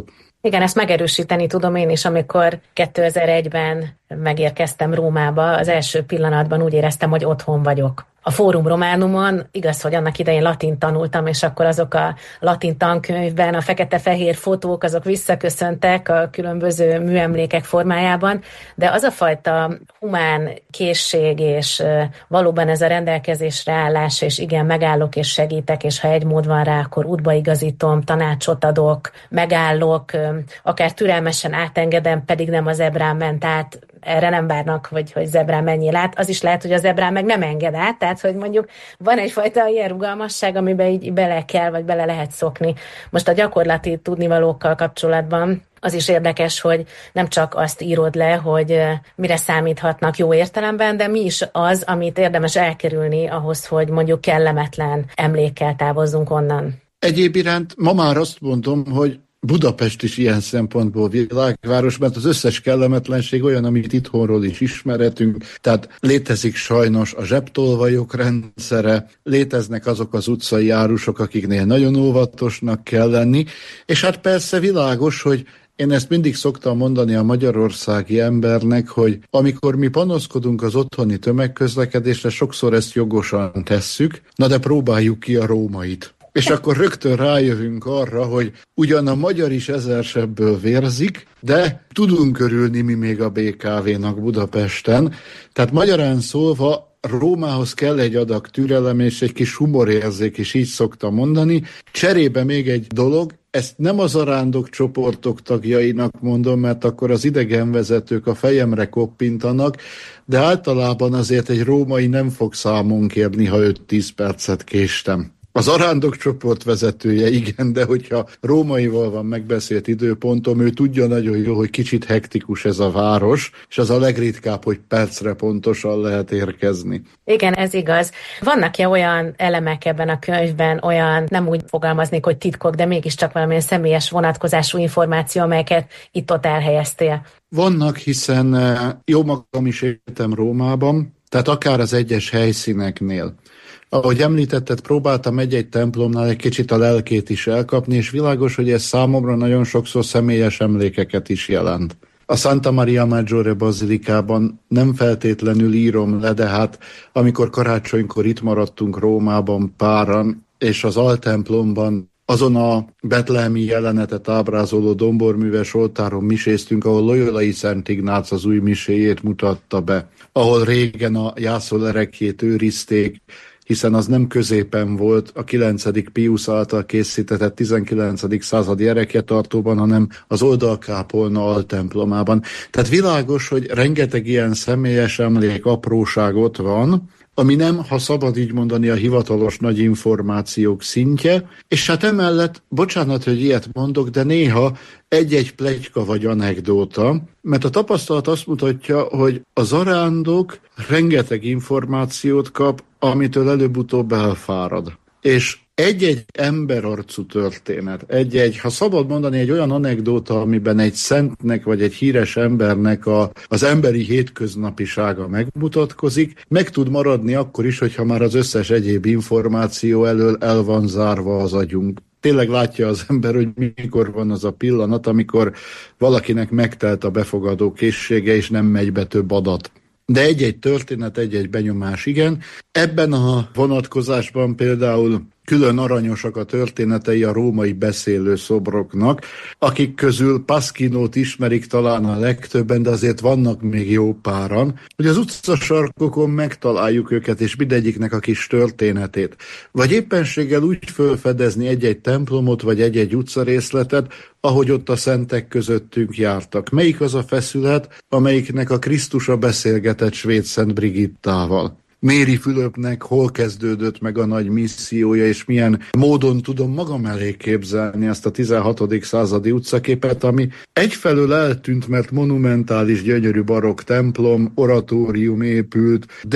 Igen, ezt megerősíteni tudom én is, amikor kétezer-egyben megérkeztem Rómába, az első pillanatban úgy éreztem, hogy otthon vagyok. A Fórum Románumon, igaz, hogy annak idején latin tanultam, és akkor azok a latin tankönyvben a fekete-fehér fotók, azok visszaköszöntek a különböző műemlékek formájában, de az a fajta humán készség, és valóban ez a rendelkezésre állás, és igen, megállok és segítek, és ha egy mód van rá, akkor útba igazítom, tanácsot adok, megállok, akár türelmesen átengedem, pedig nem az zebrán ment át, erre nem várnak, hogy, hogy zebrán menjél át. Az is lehet, hogy a zebrán meg nem enged át, tehát hogy mondjuk van egyfajta ilyen rugalmasság, amiben így bele kell, vagy bele lehet szokni. Most a gyakorlati tudnivalókkal kapcsolatban az is érdekes, hogy nem csak azt írod le, hogy mire számíthatnak jó értelemben, de mi is az, amit érdemes elkerülni ahhoz, hogy mondjuk kellemetlen emlékkel távozzunk onnan. Egyéb iránt ma már azt mondom, hogy Budapest is ilyen szempontból világváros, mert az összes kellemetlenség olyan, amit itthonról is ismerhetünk, tehát létezik sajnos a zsebtolvajok rendszere, léteznek azok az utcai árusok, akiknél nagyon óvatosnak kell lenni, és hát persze világos, hogy én ezt mindig szoktam mondani a magyarországi embernek, hogy amikor mi panaszkodunk az otthoni tömegközlekedésre, sokszor ezt jogosan tesszük, na de próbáljuk ki a rómait. És akkor rögtön rájövünk arra, hogy ugyan a magyar is ezersebből vérzik, de tudunk örülni mi még a bé ká vénak Budapesten. Tehát magyarán szólva Rómához kell egy adag türelem és egy kis humorérzék is, így szoktam mondani. Cserébe még egy dolog, ezt nem az zarándok csoportok tagjainak mondom, mert akkor az idegenvezetők a fejemre koppintanak, de általában azért egy római nem fog számon kérni, ha öt-tíz percet késtem. Az arándok csoport vezetője igen, de hogyha rómaival van megbeszélt időpontom, ő tudja nagyon jó, hogy kicsit hektikus ez a város, és az a legritkább, hogy percre pontosan lehet érkezni. Igen, ez igaz. Vannak-e olyan elemek ebben a könyvben, olyan, nem úgy fogalmaznék, hogy titkok, de mégiscsak valamilyen személyes vonatkozású információ, amelyeket itt-ott elhelyeztél? Vannak, hiszen jó magam is éltem Rómában, tehát akár az egyes helyszíneknél. Ahogy említetted, próbáltam egy-egy templomnál egy kicsit a lelkét is elkapni, és világos, hogy ez számomra nagyon sokszor személyes emlékeket is jelent. A Santa Maria Maggiore bazilikában nem feltétlenül írom le, de hát amikor karácsonykor itt maradtunk Rómában páran, és az altemplomban azon a betlehemi jelenetet ábrázoló domborműves oltáron miséztünk, ahol Loyolai Szent Ignác az új miséjét mutatta be, ahol régen a jászólerekjét őrizték, hiszen az nem középen volt a kilencedik Piusz által készítetett tizenkilencedik századi erekjetartóban, hanem az oldalkápolna altemplomában. Tehát világos, hogy rengeteg ilyen személyes emlék, apróság ott van, ami nem, ha szabad így mondani, a hivatalos nagy információk szintje, és hát emellett, bocsánat, hogy ilyet mondok, de néha egy-egy pletyka vagy anekdóta, mert a tapasztalat azt mutatja, hogy a zarándok rengeteg információt kap, amitől előbb-utóbb elfárad. És egy-egy emberarcú történet, egy-egy, ha szabad mondani, egy olyan anekdóta, amiben egy szentnek vagy egy híres embernek a, az emberi hétköznapisága megmutatkozik, meg tud maradni akkor is, hogyha már az összes egyéb információ elől el van zárva az agyunk. Tényleg látja az ember, hogy mikor van az a pillanat, amikor valakinek megtelt a befogadó készsége, és nem megy be több adat. De egy-egy történet, egy-egy benyomás, igen. Ebben a vonatkozásban például külön aranyosak a történetei a római beszélő szobroknak, akik közül Pasquinót ismerik talán a legtöbben, de azért vannak még jó páran, hogy az utcasarkokon megtaláljuk őket, és mindegyiknek a kis történetét. Vagy éppenséggel úgy felfedezni egy-egy templomot, vagy egy-egy utcarészletet, ahogy ott a szentek közöttünk jártak. Melyik az a feszület, amelyiknek a Krisztusa beszélgetett svéd Szent Brigittával? Méri Fülöpnek hol kezdődött meg a nagy missziója, és milyen módon tudom magam elé képzelni ezt a tizenhatodik századi utcaképet, ami egyfelől eltűnt, mert monumentális, gyönyörű barokk templom, oratórium épült, de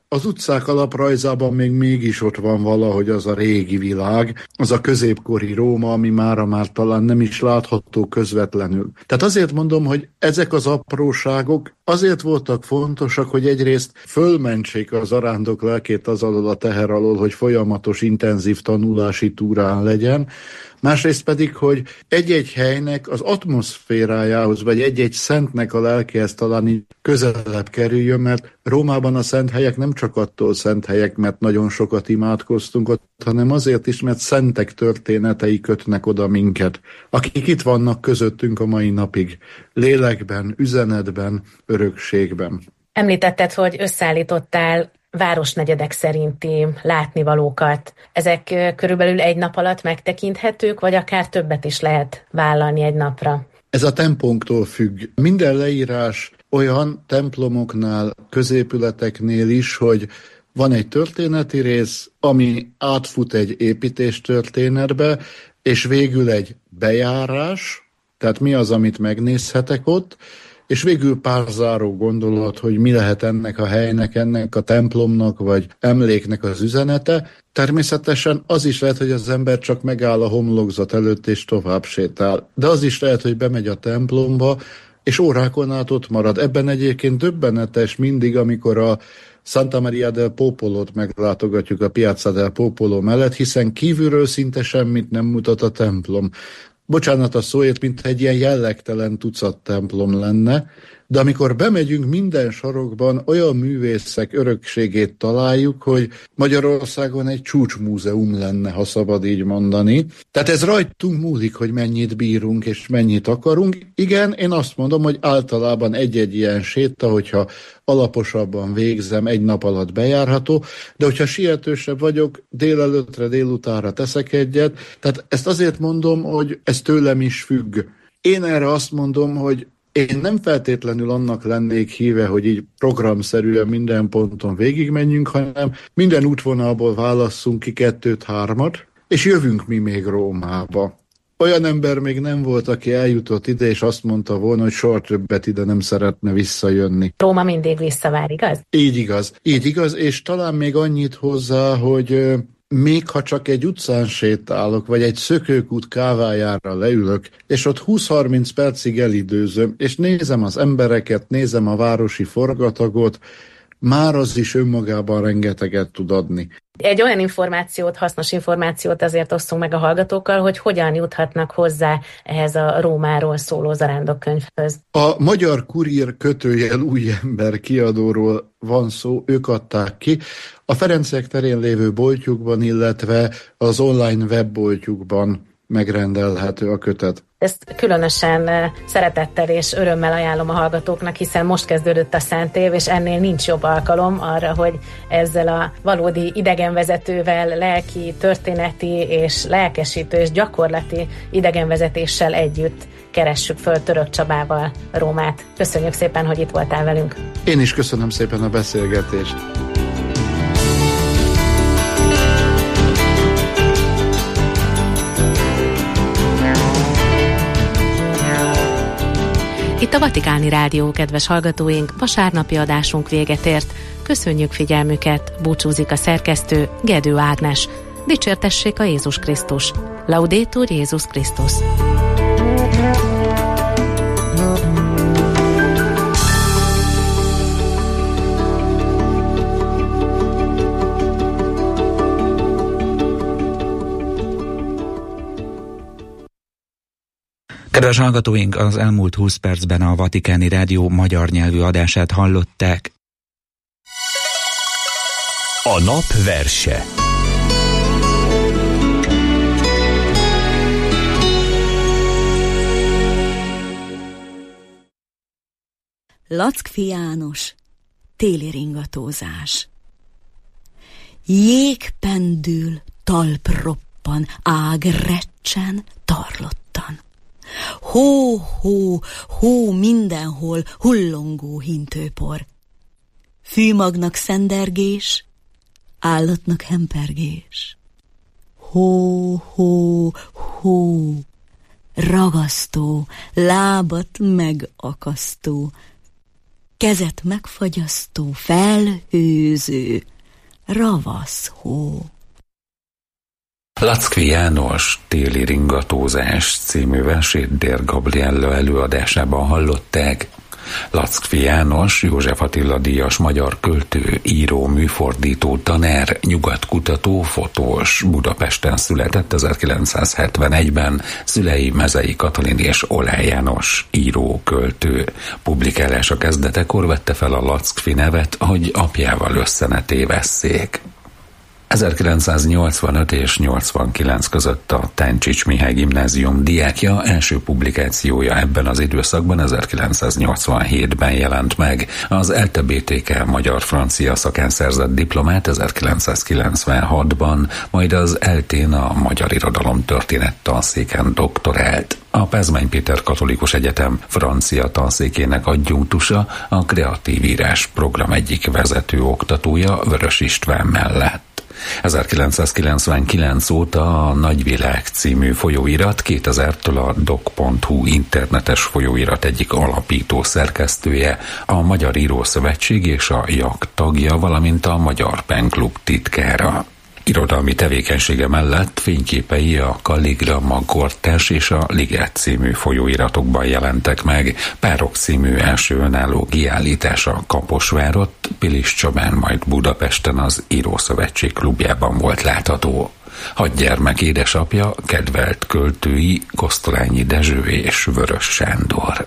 az utcák alaprajzában még mégis ott van valahogy az a régi világ, az a középkori Róma, ami mára már talán nem is látható közvetlenül. Tehát azért mondom, hogy ezek az apróságok azért voltak fontosak, hogy egyrészt fölmentsék az zarándok lelkét az alól a teher alól, hogy folyamatos intenzív tanulási túrán legyen, másrészt pedig, hogy egy-egy helynek az atmoszférájához, vagy egy-egy szentnek a lelkéhez talán így közelebb kerüljön, mert Rómában a szent helyek nem csak attól szent helyek, mert nagyon sokat imádkoztunk ott, hanem azért is, mert szentek történetei kötnek oda minket, akik itt vannak közöttünk a mai napig, lélekben, üzenetben, örökségben. Említetted, hogy összeállítottál városnegyedek szerinti látnivalókat. Ezek körülbelül egy nap alatt megtekinthetők, vagy akár többet is lehet vállalni egy napra? Ez a tempónktól függ. Minden leírás olyan templomoknál, középületeknél is, hogy van egy történeti rész, ami átfut egy építéstörténetbe, és végül egy bejárás, tehát mi az, amit megnézhetek ott, és végül pár záró gondolat, hogy mi lehet ennek a helynek, ennek a templomnak, vagy emléknek az üzenete. Természetesen az is lehet, hogy az ember csak megáll a homlokzat előtt, és tovább sétál. De az is lehet, hogy bemegy a templomba, és órákon át ott marad. Ebben egyébként döbbenetes mindig, amikor a Santa Maria del Popolót meglátogatjuk a Piazza del Popolo mellett, hiszen kívülről szinte semmit nem mutat a templom. Bocsánat a szóért, mint egy ilyen jellegtelen tucat templom lenne, de amikor bemegyünk, minden sarokban olyan művészek örökségét találjuk, hogy Magyarországon egy csúcsmúzeum lenne, ha szabad így mondani. Tehát ez rajtunk múlik, hogy mennyit bírunk és mennyit akarunk. Igen, én azt mondom, hogy általában egy-egy ilyen séta, hogyha alaposabban végzem, egy nap alatt bejárható, de hogyha sietősebb vagyok, délelőttre, délutánra teszek egyet. Tehát ezt azért mondom, hogy ez tőlem is függ. Én erre azt mondom, hogy én nem feltétlenül annak lennék híve, hogy így programszerűen minden ponton végigmenjünk, hanem minden útvonalból válasszunk ki kettőt-hármat, és jövünk mi még Rómába. Olyan ember még nem volt, aki eljutott ide, és azt mondta volna, hogy soha többet ide nem szeretne visszajönni. Róma mindig visszavár, igaz? Így igaz. Így igaz, és talán még annyit hozzá, hogy még ha csak egy utcán sétálok, vagy egy szökőkút kávájára leülök, és ott húsz-harminc percig elidőzöm, és nézem az embereket, nézem a városi forgatagot, már az is önmagában rengeteget tud adni. Egy olyan információt, hasznos információt azért osztunk meg a hallgatókkal, hogy hogyan juthatnak hozzá ehhez a Rómáról szóló zarándokkönyvhöz. A Magyar Kurír kötőjel új ember kiadóról van szó, ők adták ki. A Ferenciek terén lévő boltjukban, illetve az online webboltjukban megrendelhető a kötet. Ezt különösen szeretettel és örömmel ajánlom a hallgatóknak, hiszen most kezdődött a Szent Év, és ennél nincs jobb alkalom arra, hogy ezzel a valódi idegenvezetővel, lelki, történeti és lelkesítő és gyakorlati idegenvezetéssel együtt keressük föl Török Csabával Rómát. Köszönjük szépen, hogy itt voltál velünk. Én is köszönöm szépen a beszélgetést. Itt a Vatikáni Rádió, kedves hallgatóink, vasárnapi adásunk véget ért. Köszönjük figyelmüket, búcsúzik a szerkesztő, Gedő Ágnes. Dicsértessék a Jézus Krisztus. Laudetur Jézus Krisztus. Kedves hallgatóink, az elmúlt húsz percben a Vatikáni Rádió magyar nyelvű adását hallották. A nap verse. Lackfi János, téli ringatózás. Jégpendül, talproppan, ágrecsen, tarlottan. Hó, hó, hó mindenhol, hullongó hintőpor. Fűmagnak szendergés, állatnak hempergés. Hó, hó, hó, ragasztó, lábat megakasztó. kezet megfagyasztó, felhőző, ravasz hó. Lackfi János Téli ringatózás című versét Dér Gabriella előadásában hallották. Lackfi János József Attila díjas magyar költő, író, műfordító, tanár, nyugatkutató, fotós. Budapesten született ezerkilencszázhetvenegyben, szülei Mezei Katalin és Oláh János, író, költő. Publikálása kezdetekor vette fel a Lackfi nevet, hogy apjával össze ne tévesszék. ezerkilencszáznyolcvanöt és nyolcvankilenc között a Táncsics Mihály Gimnázium diákja, első publikációja ebben az időszakban ezerkilencszáznyolcvanhétben jelent meg. Az é té bé té ká magyar-francia szakán szerzett diplomát ezerkilencszázkilencvenhatban, majd az é el té-n a magyar irodalom történet tanszéken doktorált. A Pázmány Péter Katolikus Egyetem francia tanszékének adjunktusa, a kreatív írás program egyik vezető oktatója Vörös István mellett. ezerkilencszázkilencvenkilenc óta a Nagyvilág című folyóirat, kétezertől a doc pont hu internetes folyóirat egyik alapító szerkesztője, a Magyar Írószövetség és a jak tagja, valamint a Magyar Pen Klub titkára. Irodalmi tevékenysége mellett fényképei a Kalligramma Kortárs és a Liget című folyóiratokban jelentek meg. Párok című első önálló kiállítása Kaposvárott, Pilis Csabán, majd Budapesten az Írószövetség klubjában volt látható. Hat gyermek édesapja, kedvelt költői Kosztolányi Dezső és Vörös Sándor.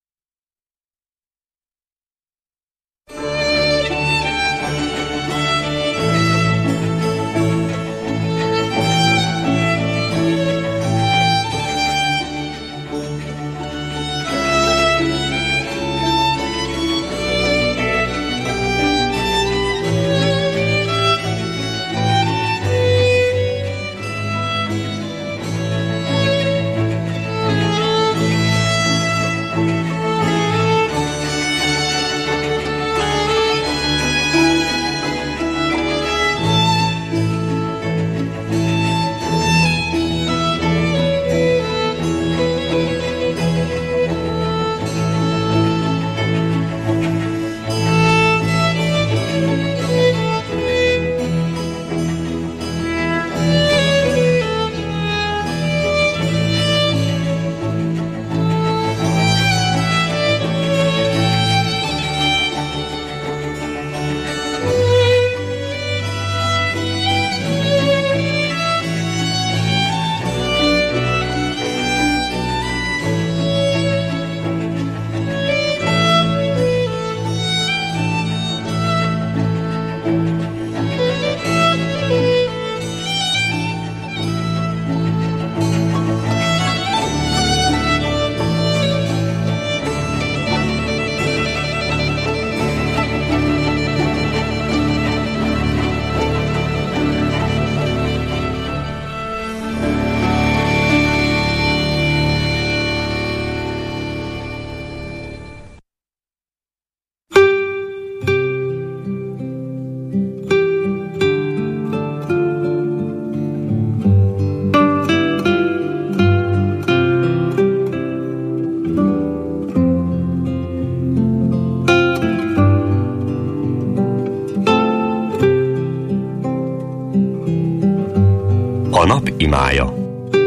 A nap imája.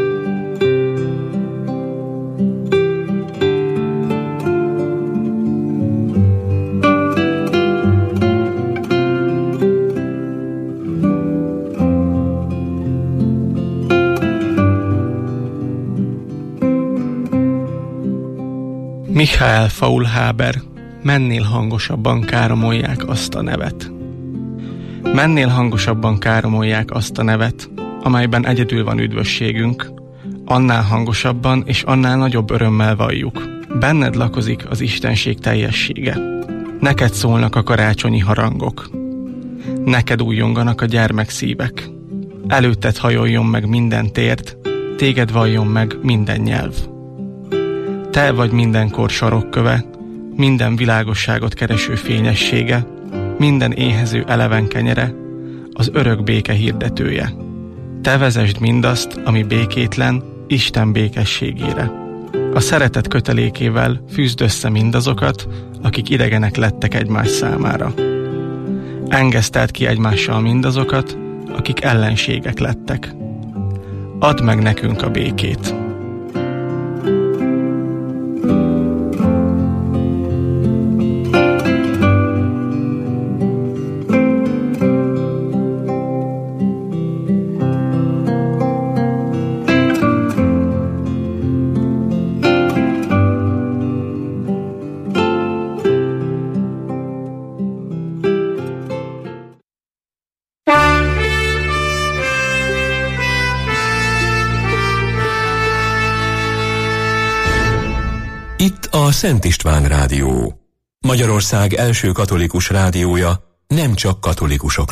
Michael Faulhaber, mennél hangosabban káromolják azt a nevet. Mennél hangosabban káromolják azt a nevet, amelyben egyedül van üdvösségünk, annál hangosabban és annál nagyobb örömmel valljuk. Benned lakozik az Istenség teljessége. Neked szólnak a karácsonyi harangok. Neked újjonganak a gyermekszívek. Előtted hajoljon meg minden térd, téged valljon meg minden nyelv. Te vagy mindenkor sarokköve, minden világosságot kereső fényessége, minden éhező eleven kenyere, az örök béke hirdetője. Te vezesd mindazt, ami békétlen, Isten békességére. A szeretet kötelékével fűzd össze mindazokat, akik idegenek lettek egymás számára. Engeszteld ki egymással mindazokat, akik ellenségek lettek. Add meg nekünk a békét. A Szent István Rádió, Magyarország első katolikus rádiója, nem csak katolikusok